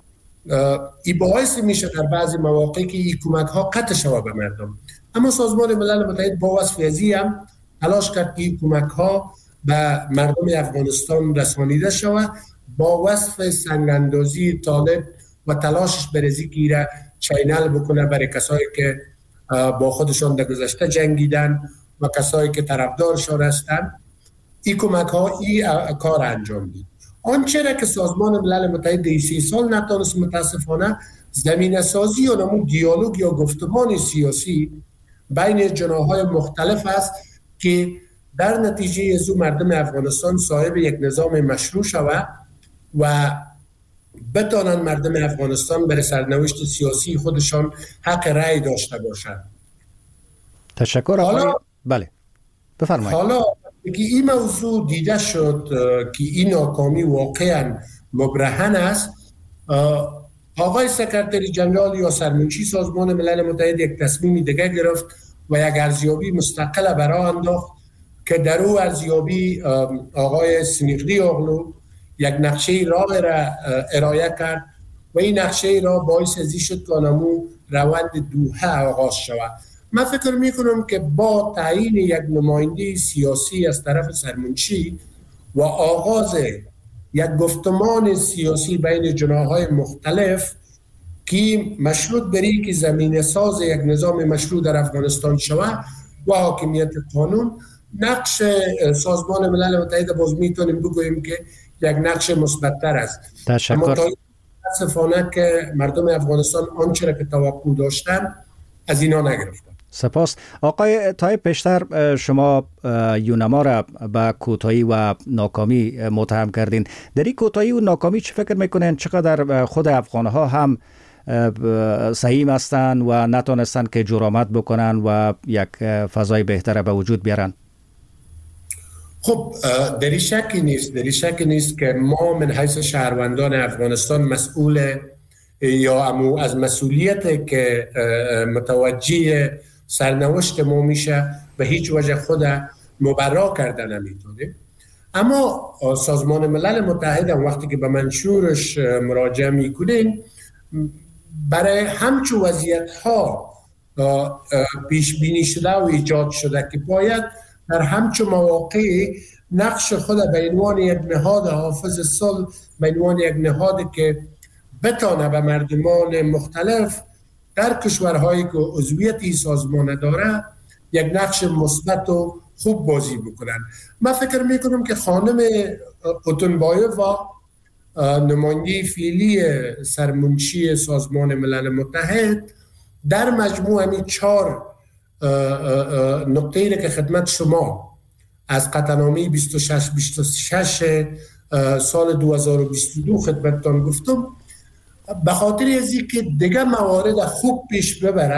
این باعث میشه در بعضی مواقع که این کمک ها قطع شود به مردم، اما سازمان ملل متحد با وصف ازی هم تلاش کرد که این کمک ها به مردم افغانستان رسانیده شود با وصف سنگاندازی طالب و تلاشش برزی گیره چینل بکنه برای کسایی که با خودشان در گذشته جنگیدن و کسایی که طرفدارشان هستند. این کمک ها این کار انجام دید. آنچه را که سازمان ملل متحد این سی سال نتانست متاسفانه زمینه سازی یا نمو دیالوگ یا گفتمان سیاسی بین جناح‌های مختلف است که در نتیجه از مردم افغانستان صاحب یک نظام مشروع شود و بتانند مردم افغانستان برای سرنوشت سیاسی خودشان حق رأی داشته باشند. تشکر. حالا بله بفرمایید. حالا که این موضوع دیده شد که این ناکامی واقعا مبرهن است، آقای سکرتری جنرال یا سرمنشی سازمان ملل متحد یک تصمیم دیگه گرفت و یک ارزیابی مستقل برای انداخت که در او ارزیابی آقای سنیقدی اغلو یک نقشه راه را ارائه کرد و این نقشه راه باعث ازی شد که آنمو روند دوحه آغاز شود. من فکر میکنم که با تعیین یک نماینده سیاسی از طرف سرمنشی و آغاز یک گفتمان سیاسی بین جناح‌های مختلف که مشروط بری که زمینه ساز یک نظام مشروع در افغانستان شود و حاکمیت قانون، نقش سازمان ملل متحد باز میتونیم بگوییم که یک نقش مثبت‌تر است. تشکر. متاسفانه که مردم افغانستان آنچه را که توقع داشتن از اینا نگرفتن. سپاس. آقای طایب، پیشتر شما یوناما را به کوتاهی و ناکامی متهم کردین. در این کوتاهی و ناکامی چه فکر میکنین چقدر خود افغانها هم سهیم هستند و نتونستند که جرأت بکنن و یک فضای بهتر به وجود بیارن؟ خب دری شکی نیست دری شکی نیست که ما من حیث شهروندان افغانستان مسئول یا امو از مسئولیت که متوجه سرنوشت ما میشه به هیچ وجه خود مبرا کردن نمیتونه. اما سازمان ملل متحد هم وقتی که به منشورش مراجعه میکنین برای همچون وضعیت ها پیش بینی شده و ایجاد شده که باید در همچون مواقع نقش خود به عنوان یک نهاد حافظ صلح، به عنوان یک نهادی که بتانه به مردمان مختلف در کشورهایی که عضویت این سازمان داره یک نقش مثبت و خوب بازی بکنن. من فکر میکنم که خانم اوتونبایوف و نماینده فعلی سرمنشی سازمان ملل متحد در مجموع همین چهار نقطه‌ای که خدمت شما از قطعنامه بیست و شش بیست و شش سال دو هزار و بیست و دو خدمتتان گفتم، به خاطر از اینکه دیگه موارد خوب پیش ببره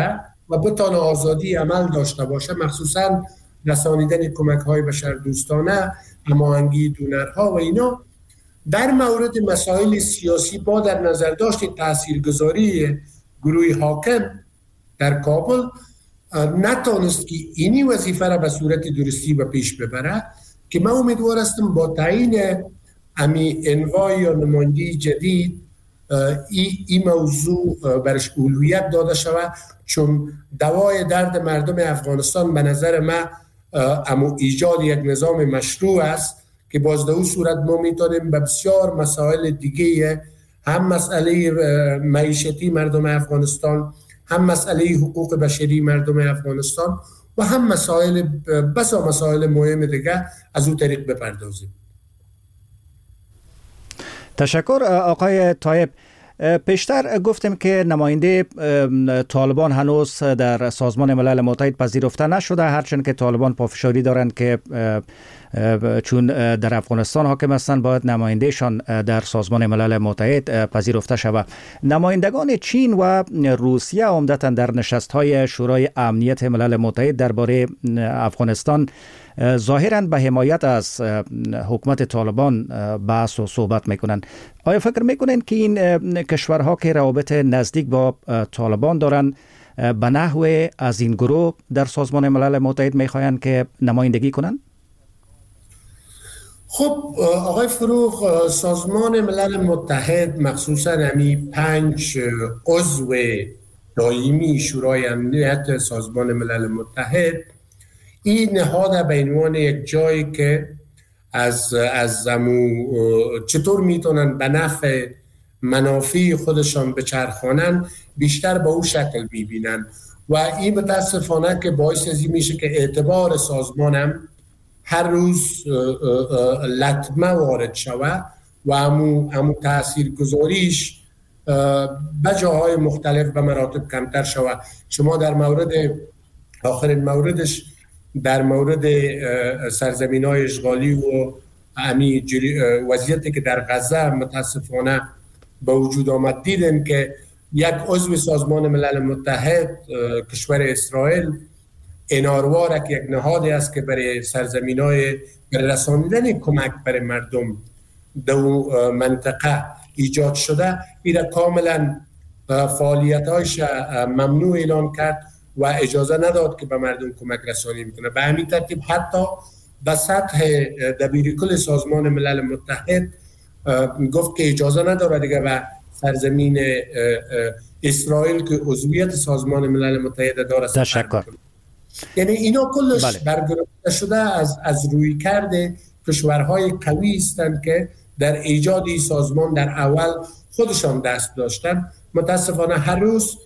و بتانه آزادی عمل داشته باشه، مخصوصا رسانیدن کمک های بشر دوستانه، هماهنگی دونرها و اینا، در مورد مسائل سیاسی با در نظر داشت تاثیرگذاری گروه حاکم در کابل نتانست که اینی وظیفه را به صورت درستی به پیش ببره، که من امیدوار هستم با تعیین امی انواع یا نمایندگی جدید این ای موضوع برش اولویت داده شود، چون دوای درد مردم افغانستان به نظر من امو ایجاد یک نظام مشروع است که باز در اون صورت ما میتونیم به بسیار مسائل دیگه، هم مسئله معیشتی مردم افغانستان، هم مسئله حقوق بشری مردم افغانستان و هم مسائل بسا مسائل مهم دیگه از اون طریق بپردازیم. تشکر آقای طایب. پیشتر گفتیم که نماینده طالبان هنوز در سازمان ملل متحد پذیرفته نشده، هرچند که طالبان پافشاری دارند که چون در افغانستان حاکم هستند باید نمایندهشان در سازمان ملل متحد پذیرفته شود. نمایندگان چین و روسیه عمدتاً در نشست‌های شورای امنیت ملل متحد درباره افغانستان ظاهراً به حمایت از حکومت طالبان بحث و صحبت میکنند. آیا فکر میکنند که این کشورها که روابط نزدیک با طالبان دارند به نحو از این گروه در سازمان ملل متحد میخواهند که نمایندگی کنند؟ خب آقای فروغ، سازمان ملل متحد مخصوصاً همی پنج عضو دائمی شورای امنیت سازمان ملل متحد این نهاد به عنوان یک جایی که از از امو چطور میتونن به نفع منافع خودشان بچرخانن بیشتر به اون شکل میبینن و این متاسفانه که باعث ازی میشه که اعتبار سازمانم هر روز لطمه وارد شود و امو, امو تأثیر گذاریش به جاهای مختلف به مراتب کمتر شود. شما در مورد آخرین موردش در مورد سرزمین‌های اشغالی و امی وضعیتی که در غزه متاسفانه به وجود آمد دیدن که یک عضو سازمان ملل متحد کشور اسرائیل انارواره که یک نهادی است که برای سرزمین‌های برای رسانیدن کمک برای مردم در منطقه ایجاد شده، این کاملا فعالیت‌هایش ممنوع اعلان کرد و اجازه نداد که به مردم کمک رسانی میکنه. به همین ترتیب حتی به سطح دبیرکل سازمان ملل متحد گفت که اجازه نداره دیگه به سرزمین اسرائیل که عضویت سازمان ملل متحد داره. تشکر. یعنی اینا کلش بله. برگرفته شده از از روی کرده کشورهای قوی هستند که در ایجاد این سازمان در اول خودشان دست داشتن. متاسفانه هر روز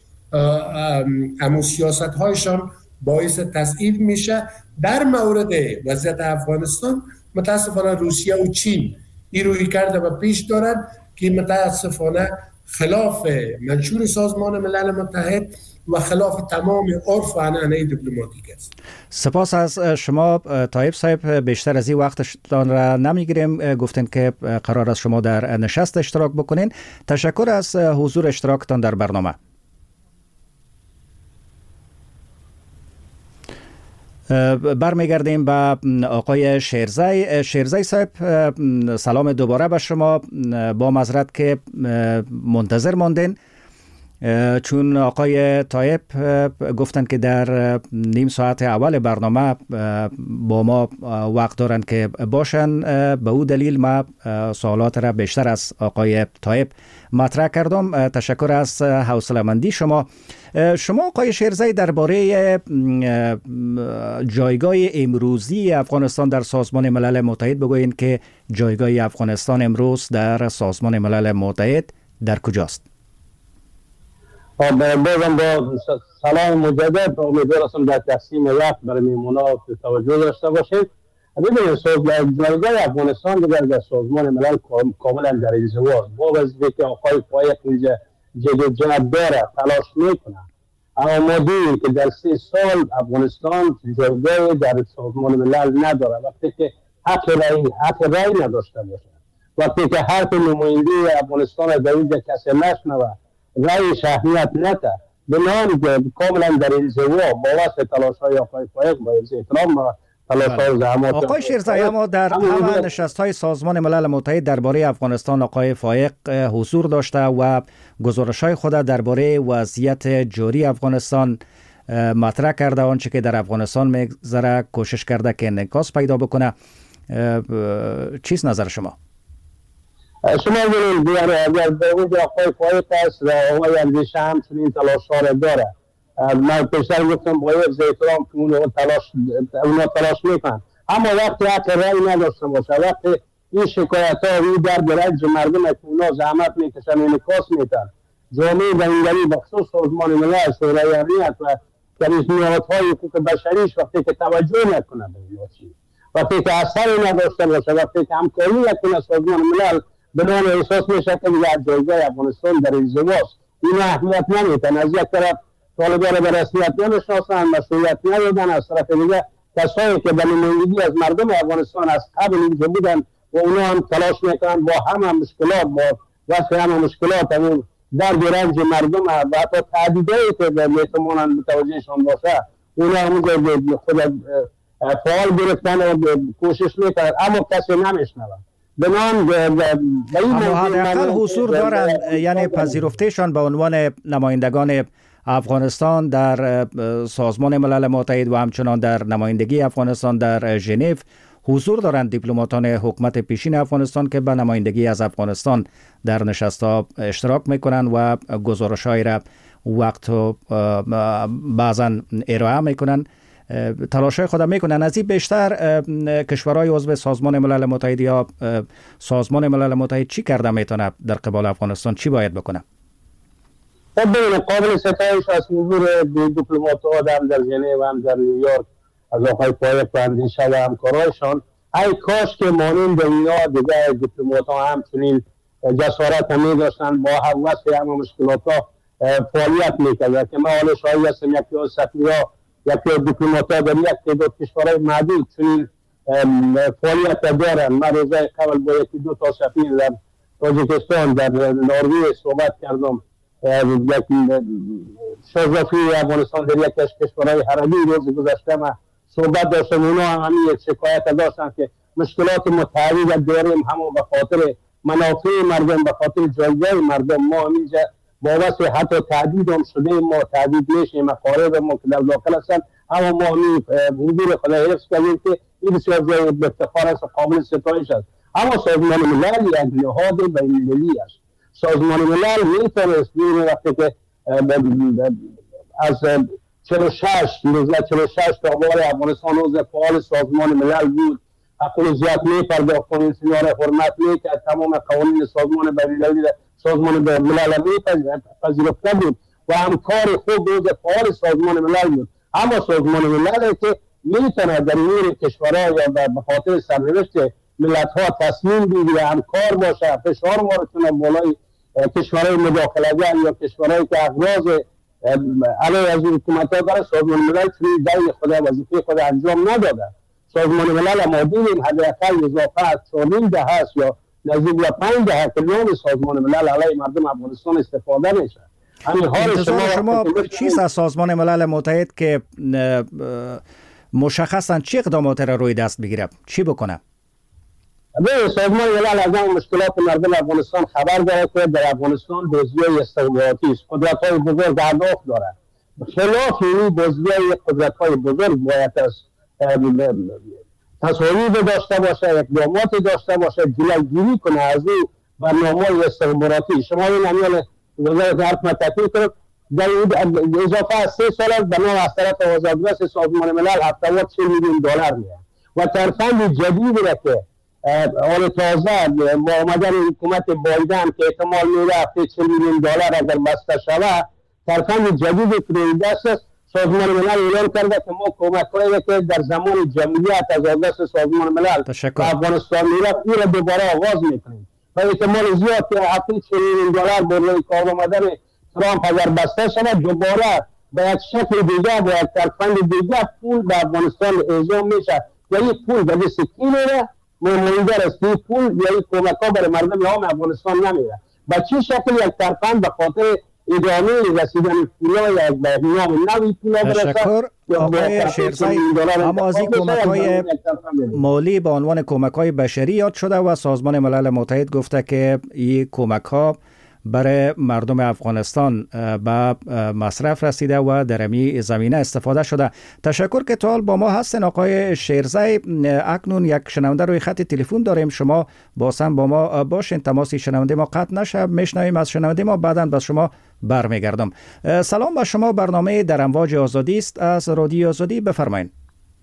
امو سیاست هایشان باعث تضعیف میشه. در مورد وضعیت افغانستان متاسفانه روسیه و چین این روی کرده و پیش دارند که متاسفانه خلاف منشور سازمان ملل متحد و خلاف تمام عرف و عنعنه دیپلماتیک است. سپاس از شما طایب صاحب. بیشتر از این وقتتان را نمیگیریم، گفتن که قرار است شما در نشست اشتراک بکنین. تشکر از حضور اشتراکتان در برنامه. برمیگردیم به آقای شیرزی. شیرزی صاحب سلام دوباره به شما. با معذرت که منتظر ماندین، چون آقای طایب گفتن که در نیم ساعت اول برنامه با ما وقت دارن که باشن، به او دلیل ما سوالات را بیشتر از آقای طایب مطرح کردم. تشکر از حوصله‌مندی شما. شما آقای شیرزی درباره جایگاه امروزی افغانستان در سازمان ملل متحد بگویید که جایگاه افغانستان امروز در سازمان ملل متحد در کجاست؟ بازم با سلام مجدد، امیدوار هستم در تقسیم وقت برای میمونا توجه داشته باشید. ببینید جایگاه افغانستان دیگر در سازمان ملل کاملا در ازدواج با وظیفه که آقای طایب اینجا جدید داره تلاش میکنه، اما ما دیدیم که در سه سال افغانستان جایگاه در سازمان ملل نداره. وقتی که حق رای حق رای نداشته باشه، وقتی که حرف نماینده افغانستان در اینجا کسی نشنوه، رایش اهمیت نده، بنان کاملا در انزوا با واسه تلاش های آقای فایق با احترام و تلاش های زحمات آقای شیرزایی، اما در همه نشست های سازمان ملل متحد درباره افغانستان آقای فایق حضور داشته و گزارش های خود درباره وضعیت جاری افغانستان مطرح کرده، آنچه که در افغانستان میگذره کوشش کرده که انعکاس پیدا بکنه. چیست نظر شما؟ شما ببینید یعنی اگر به اونجا آقای فایق است و آقای اندیشه هم چنین تلاش ها را داره، من پیشتر گفتم باید احترام که اون تلاش اونا تلاش میکنن، اما وقتی حق رأی نداشته باشه، وقتی این شکایت ها روی درد رنج مردم که اونا زحمت میکشن انعکاس میتن، جامعه بین‌المللی بخصوص سازمان ملل، شورای امنیت و نهادهای حقوق بشریش وقتی که توجه نکنه به این چیز، وقتی که اثری نداشته باشه، وقتی که همکاری نکنه سازمان ملل، بنابراین احساس میشه که دیگه جایگاه افغانستان در انزواست. این اهمیت نمیتن. از یک طرف طالبان به رسمیت نمیشناسن، مشروعیت ندادن، از طرف دیگه کسایی که به نمایندگی از مردم افغانستان از قبل اینجا بودن و اونا هم تلاش میکنن با همه مشکلات، با وصف همه مشکلات همون درد و رنج مردم و حتی تهدیدایی که میتوانند متوجهشان باشه، اونا هم خود فعال گرفتن و کوشش میکنن، اما کسی نمیشنوه. اما حداقل حضور دارند، یعنی پذیرفتهشان به عنوان نمایندگان افغانستان در سازمان ملل متحد و همچنان در نمایندگی افغانستان در ژنو حضور دارند دیپلماتان حکومت پیشین افغانستان که به نمایندگی از افغانستان در نشست‌ها اشتراک میکنند و گزارش‌های را وقت و بعضا ارائه میکنند، تلاش‌های خود میکنن. از این بیشتر کشورهای عضو سازمان ملل متحد یا سازمان ملل متحد چی کرده میتونه در قبال افغانستان؟ چی باید بکنه؟ خب ببینید، قابل ستایش از حضور دیپلمات‌ها هم در ژنو و هم در نیویورک از آقای فایق و اندیشه و همکارایشان، ای کاش که مانند اینا دیگه دیپلمات‌ها هم چنین جسارت هم می‌داشتن، با حواسه همه مشکلات‌ها فعالیت می‌کردن که من حالا شاید هستم یکی از سفیرها یکی دیپلمات‌ها در یک تعداد کشورهای معدود چنین فعالیت دارن. من روزای قبل با یکی دو تا سفیر در تاجیکستان در نروژ صحبت کردم، یک شازافی افغانستان در یک از کشورهای عربی روز گذشته ما صحبت داشتم، اونا هم همین یک شکایت داشتن که مشکلات متعدد داریم، همون به خاطر منافع مردم، به خاطر جایگاه مردم. ما همینجا با واسه حتی تهدید هم شده، ما تهدید میشیم، مقارب ما که در داخل هستن، اما ما همین حضور خدا حفظ کردیم که این بسیار به افتخار است و قابل ستایش است. اما سازمان ملل یک نهاد بین‌المللی است. سازمان ملل میتونست این وقتی که از چهل و شش چهل و شش تا بار افغانستان عضو فعال سازمان ملل بود، حقوق زیاد میپرداخت، کنوانسیون را حرمت میکرد، تمام قوانین سازمان بین‌المللی سازمان ملل پذیرفته بود و همکار خوب عضو فعال سازمان ملل بود. اما سازمان ملل که میتونه در این کشورها یا به خاطر سرنوشت ملت‌ها تصمیم بگیره، همکار باشه، فشار وارد کنه بالای کشورهای مداخله‌گر یا کشورهایی که اغراض علیه از حکومت‌ها داره، سازمان ملل چنین دای خود وظیفه خود انجام نداده. سازمان ملل ما دیدیم حداقل اضافه از چهارنیم دهه است یا نزدیک به پنج دهه که نام سازمان ملل علیه مردم افغانستان استفاده میشه. همین حال شما شما چیست از سازمان ملل متحد که مشخصاً چه اقداماتی را روی دست بگیره؟ چی بکنه؟ به سازمان ملل از هم مشکلات مردم افغانستان خبر داره که در افغانستان دزدی استخباراتی است، قدرت‌های بزرگ اهداف داره. خلاف این دزدی قدرت‌های بزرگ باید از تصاویر داشته باشه، اقدامات داشته باشه، جلوگیری کنه از این برنامه‌های استخباراتی. شما این امیال وزارت حرف متحد کنید در اضافه از سه سال از بنا از طرف وزارت سازمان ملل هفتاد و چهل میلیون دلار میاد و ترفند جدیدی را که آن تازه با آمدن حکومت بایدن که احتمال میره هفته چهل میلیون دلار اگر بسته شود، ترفند جدیدی که روی دست است. سازمان ملل اعلام کرده که ما کمک‌هایی که در زمان جمعیت از دست سازمان ملل به افغانستان میره این را دوباره آغاز میکنیم و احتمال زیاد که هفته چهل میلیون دلار برای کار آمدن ترامپ اگر بسته شود دوباره به یک شکل دیگه با یک ترفند دیگه پول به افغانستان اعزام میشه و این پول به دست کی میره؟ مهم‌تر است این پول یا این کمک‌ها برای مردم عام افغانستان نمیره. به چه شکل یک ترفند به خاطر ادامه رسیدن پولای به نام نوی پولا برسد. تشکر آقای شیرزی. اما از این کمک‌های مالی به عنوان کمک‌های بشری یاد شده و سازمان ملل متحد گفته که این کمک‌ها برای مردم افغانستان به مصرف رسیده و در این زمینه استفاده شده. تشکر که تا حال با ما هستین آقای شیرزی. اکنون یک شنونده روی خط تلفن داریم، شما باسم با ما باشین، تماسی شنونده ما قطع نشه، میشنویم از شنونده ما، بعداً به شما برمیگردم. سلام به شما، برنامه در امواج آزادی است از رادیو آزادی، بفرمایید.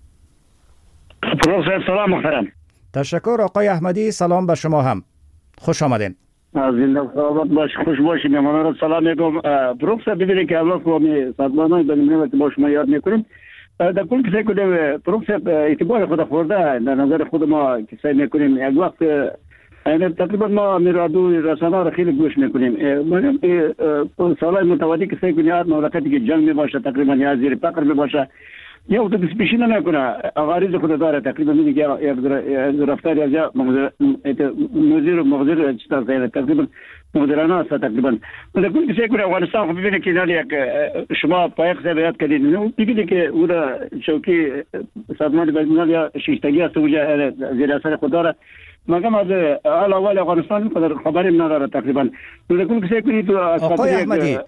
پروفسور سلام محترم. تشکر آقای احمدی، سلام به شما هم، خوش آمدین. زنده سلامت باش، خوش باشید. مهمانان را سلام میگم. پروفسور ببینید که الله کو سازمان‌های بین‌المللی که با شما یاد میکنیم در کل کسی کنیم پروفسور اعتبار خود خورده در نظر خود ما که سعی میکنیم یک وقت یعنی تقریبا ما میرادو رسانه را خیلی گوش میکنیم. میگم سالهای متوالی که سعی کنیم هر مملکتی که جنگ میباشه تقریبا یا زیر فقر میباشه یا اوتو پیشی نمیکنه، عوارض خود داره، تقریبا میگه یک رفتاری از مدیر و مقدر چیزا زیاده تقریبا مدیرانه است تقریبا. من کل کسی کنه افغانستان خب ببینید که نالی یک شما پایق بیاد کردین ببینید که او را چوکی سازمان بین‌المللی یا شیشتگی است وجه زیر اثر خود داره. مگم از اول افغانستان خبری نداره تقریبا. من کل کسی کنید تو آقای احمدی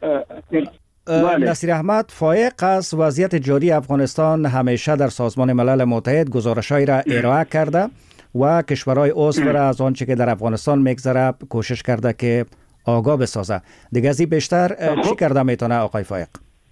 نصیر احمد فائق از وضعیت جاری افغانستان همیشه در سازمان ملل متحد گزارش‌هایی را ارائه کرده و کشورهای عضو را از آنچه که در افغانستان میگذره کوشش کرده که آگاه بسازه. دیگه از این بیشتر چی کرده میتونه آقای فائق؟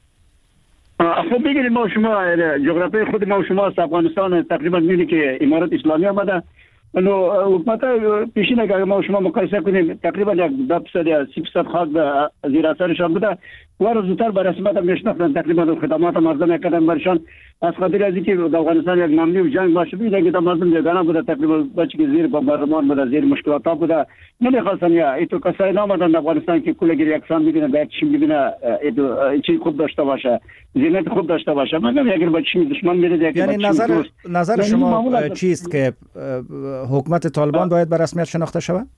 خب بگیریم ما شما جغرافی خود ما شما از افغانستان تقریبا می‌بینید که امارات اسلامی آمده. نو حکومت پیشینه که ما شما مقایسه کنیم تقریبا یک دو درصد یا سی درصد خاک زیر اثرشان بوده و روزتر به رسمیت میشناختن تقریبا خدمات مردم میکردن برشان از خاطر از اینکه در افغانستان یک ممنوع و جنگ باشه بوده که مردم یگانه بوده تقریبا بچه که زیر بمبارمان بوده زیر مشکلات بوده نمیخواستن یا ایتو کسایی نامدن افغانستان که کلگیر یکسان ببینه به چی ببینه ایتو چی خوب داشته باشه زینت خوب داشته باشه مگر اگر بچه دشمن میره یعنی نظر نظر شما چیست که حکومت طالبان باید به رسمیت شناخته شود؟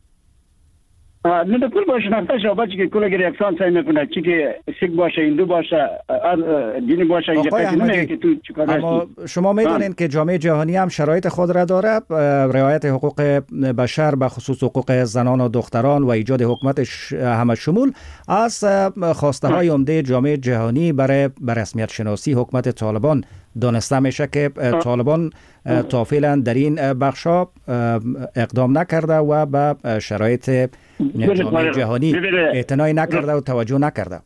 نه در کل باشه شناخته شود بچه که کلگیر یکسان سعی میکنه چی که سیک باشه هندو باشه دینی باشه آقای احمدی اما شما میدونین که جامعه جهانی هم شرایط خود را داره، رعایت حقوق بشر به خصوص حقوق زنان و دختران و ایجاد حکومت همه شمول از خواسته های عمده جامعه جهانی برای رسمیت شناسی حکومت طالبان دانسته میشه که طالبان تا فعلا در این بخشا اقدام نکرده و به شرایط جامعه جهانی اعتنایی نکرده و توجه نکرده.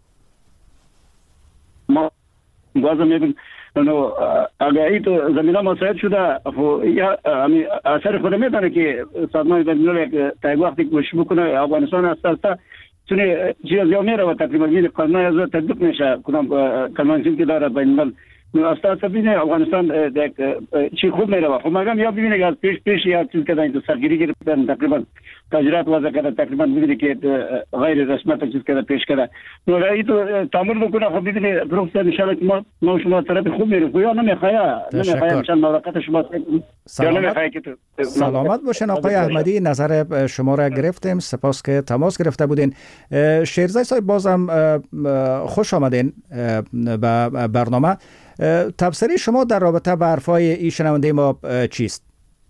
ما بازم میگم انو اگر ایتو زمینه مساعد شده یا اثر خود میدانه که سازمان بین‌المللی تا وقتی کوشش بکنه افغانستان است چون چیز یا میره و تقریبا این قانون از تطبیق میشه کنم کنوانسیون که داره بین‌الملل اساس ببینه افغانستان چی خوب میره. خب مگم یا ببینه که از پیش پیش یا چیز کردن تو سرگیری گرفتن تقریبا تاجرات وضع کرده تقریبا ببینه که غیر رسمیت چیز کرده پیش کرده نو رای تو تعامل بکنه. خب ببینه پروفسور ان شاء الله که ما ما شما طرف خوب میره یا نمیخواه نمیخواه چند ملاقات شما سلامت سلامت باشین آقای احمدی، نظر شما را گرفتیم، سپاس که تماس گرفته بودین. شیرزی صاحب بازم خوش آمدین به برنامه. تبصره شما در رابطه با حرفای این شنونده ما چیست؟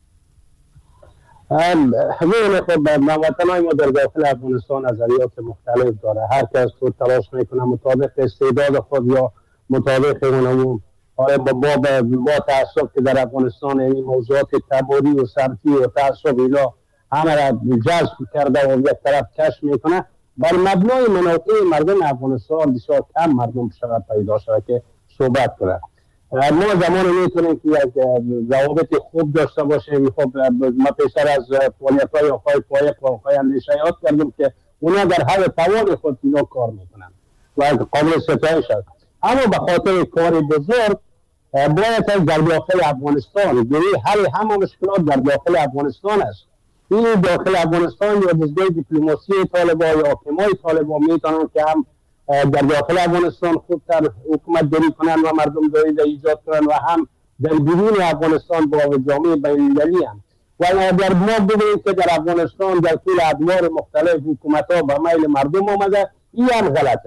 همین خب هموطنان ما در داخل افغانستان نظریات مختلف داره، هر کس تو تلاش میکنه مطابق استعداد خود یا مطابق اون با با با تعصب که در افغانستان این موضوعات تباری و سمتی و تعصب اینا همه را جذب کرده و یک طرف کش میکنه. بر مبنای مناطق مردم افغانستان بسیار کم مردم شاید پیدا شده که صحبت کنه. ما زمان میتونیم که یک ضوابط خوب داشته باشیم. خب ما پیشتر از فعالیت‌های آقای فائق و آقای اندیشه یاد کردیم که اونا در حد توان خود اینا کار میکنن و قابل ستایش است، اما به خاطر کار بزرگ باید در داخل افغانستان گروه حل همه مشکلات در داخل افغانستان است. این داخل افغانستان یا دستگاه دیپلماسی طالبان یا حاکمای طالبان میتونن که هم در داخل افغانستان خودتر حکومت داری کنن و مردم داری ایجاد کنن و هم در بیرون افغانستان با جامعه بین‌المللی هم و در ما ببینیم که در افغانستان در طول ادوار مختلف حکومت ها به میل مردم آمده. این هم غلط است.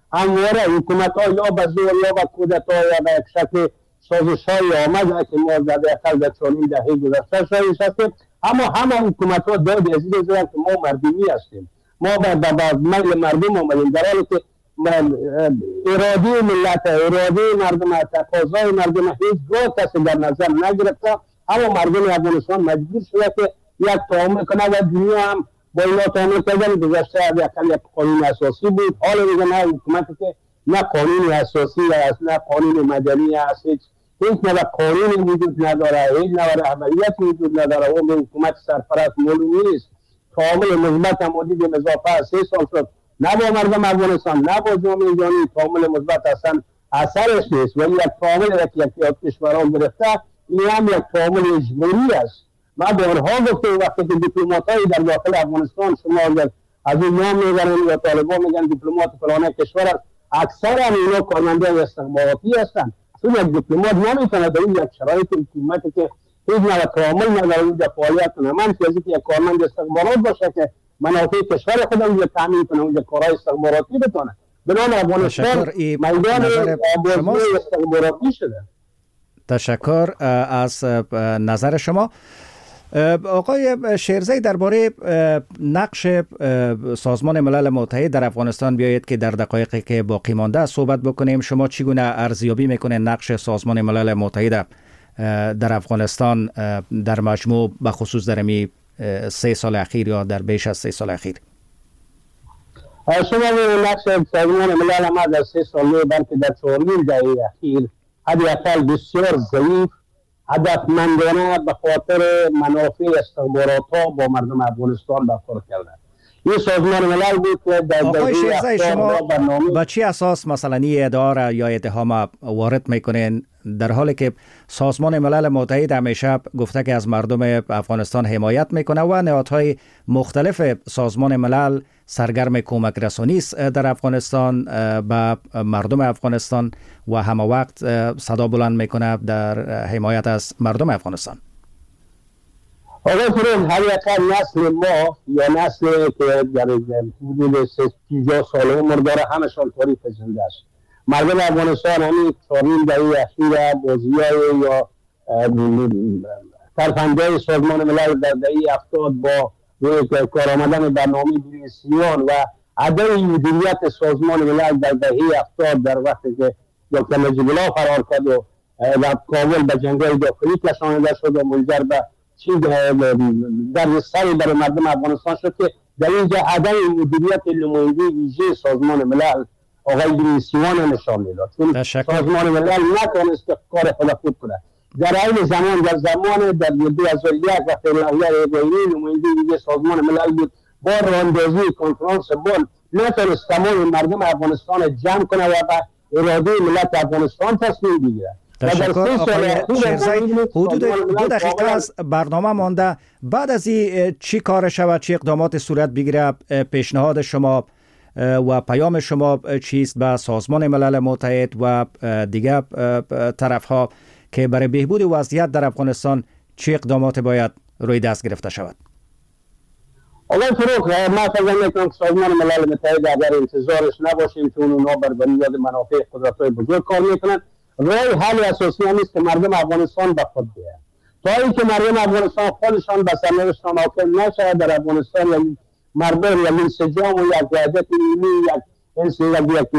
همواره حکومت ها یا به زور یا به کودتا یا به یک شکل سازش های آمده که ما در اقل در چندین دهه گذشته شایش هستیم. اما همه حکومت ها داد عزیز دارن که ما مردمی هستیم، ما به میل مردم آمدیم، در حالی که اراده ملت، اراده مردم، تقاضای مردم هیچگاه کسی در نظر نگرفته. اما مردم افغانستان مجبور شده که یک تعامل کنه و دنیا هم با اینا تعامل کردن. گذشته اقل یک قانون اساسی بود، حالا دیگه نه حکومتی که نه قانون اساسی است نه قانون مدنی است، هیچ هیچ نه قانون وجود نداره، هیچ نه رهبریت وجود نداره. اون حکومت سرپرست معلوم نیست. تعامل مثبت هم حدود اضافه سه سال شد، نه با مردم افغانستان نه با جامعه جهانی تعامل مثبت اصلا اثرش نیست. ولی یک تعامل یک یک کشورها گرفته، این هم یک تعامل اجباری است. ما بارها گفتیم وقتی که دیپلمات‌های در داخل افغانستان شما اگر از این نام میگن یا طالبان میگن دیپلمات فلان کشور است، اکثر هم اینا کارمندان استخباراتی هستند. چون یک دیپلمات نمیتونه در این یک شرایط حکومتی که هیچ نوع تعامل نداره اونجا فعالیت کنه. من چیزی که یک کارمند استخبارات باشه که منافع کشور خود اونجا تامین کنه، اونجا کارهای استخباراتی بتونه. بنابراین افغانستان میدان بازی استخباراتی شده. تشکر از نظر شما. آقای شیرزی، درباره نقش سازمان ملل متحد در افغانستان بیایید که در دقایقی که باقی مانده صحبت بکنیم. شما چگونه ارزیابی میکنید نقش سازمان ملل متحد در افغانستان در مجموع، به خصوص در می سه سال اخیر یا در بیش از سه سال اخیر؟ شما نقش سازمان ملل ما در سه سال بلکه در چهارمین دهه اخیر حداقل بسیار ضعیف، هدفمندانه به خاطر منافع استخبارات ها با مردم افغانستان برخورد کرده. این سازمان ملل بود که در آقای شیرزی، شما به چی اساس مثلا این ادعا را یا اتهام وارد میکنین، در حالی که سازمان ملل متحد همیشه گفته که از مردم افغانستان حمایت میکنه و نهادهای مختلف سازمان ملل سرگرم کمک رسانی است در افغانستان به مردم افغانستان و همه وقت صدا بلند میکنه در حمایت از مردم افغانستان؟ آقای فروز، هر یک نسل ما یا نسل که در حدود پنجاه سال عمر داره همشان تاریخ زنده است. مردم افغانستان همین چهارمین دهه اخیر بازی‌های یا ترفندهای سازمان ملل در دهه هفتاد با کار آمدن برنامه بریسیون و عدم مدیریت سازمان ملل در دهه هفتاد در وقتی که دکتر نجیب الله فرار کرد و در کابل به جنگ‌های داخلی کشانده شد و منجر به چی در سری برای مردم افغانستان شد که در اینجا عدم مدیریت نماینده ویژه سازمان ملل آقای بریسیون نشان میداد. چون سازمان ملل نتوانست کار خود خود کنه. در این زمان در زمان در دو هزار و یک وقتی لایحه ابراهیمی نماینده ویژه سازمان ملل بود، با راندازی کنفرانس بن نتوانست تمام مردم افغانستان جمع کنه و به اراده ملت افغانستان تصمیم بگیره. تشکر آقای شیرزی. حدود دو دقیقه از برنامه مانده. بعد از این چی کار شود، چی اقدامات صورت بگیره؟ پیشنهاد شما و پیام شما چیست به سازمان ملل متحد و دیگر طرف ها که برای بهبود وضعیت در افغانستان چی اقدامات باید روی دست گرفته شود؟ آقای فروغ، ما فکر میکنم سازمان ملل متحد اگر انتظارش نباشیم که اونها بر بنیاد منافع قدرت‌های بزرگ کار میکنن، راه حل اساسی هم نیست که مردم افغانستان به خود بیاید. تا اینکه مردم افغانستان خودشان به سرنوشتشان حاکم نشود در افغانستان، یعنی مردم یک انسجام و یک وحدت ملی، یک انسجام یک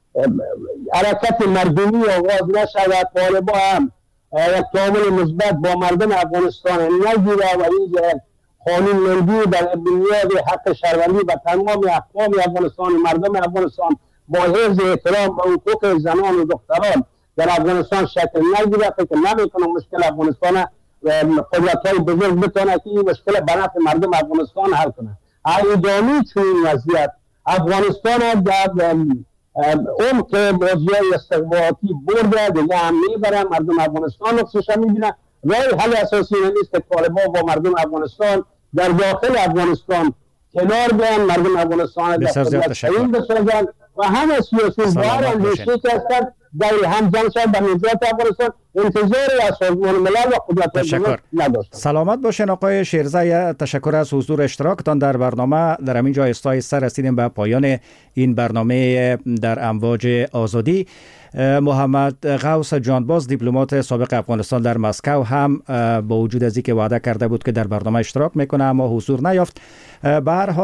حرکت مردمی آغاز نشود، طالبا هم یک تعامل مثبت با مردم افغانستان نگیره و اینجا قانون ملی در بنیاد حق شهروندی و تمام اقوام افغانستان، مردم افغانستان با حفظ احترام به حقوق زنان و دختران در افغانستان شکل نگیره. فکر نمی‌کنم مشکل افغانستان قدرت‌های بزرگ بتونه که این مشکل به نفع مردم افغانستان حل کنه. ادامه چنین وضعیت افغانستان در عمق بازی‌های استخباراتی برده دیگه هم میبره، مردم افغانستان نقصش میبینه. راه حل اساسی نیست که طالبان با مردم افغانستان در داخل افغانستان کنار بیان، مردم افغانستان در خدمت تعیین بسازن و همه سیاسی بار اندیشی که هستن دور هم جمع شد در نظارت افغانستان، انتظاری از سازمان ملل و قدرت دولت نداشتند. سلامت باشین آقای شیرزه، تشکر از حضور اشتراکتان در برنامه. در همین جا آهسته رسیدیم به پایان این برنامه در امواج آزادی. محمد غوث جانباز، دیپلمات سابق افغانستان در مسکو، هم با وجود از اینکه وعده کرده بود که در برنامه اشتراک میکنه اما حضور نیافت. به هر حال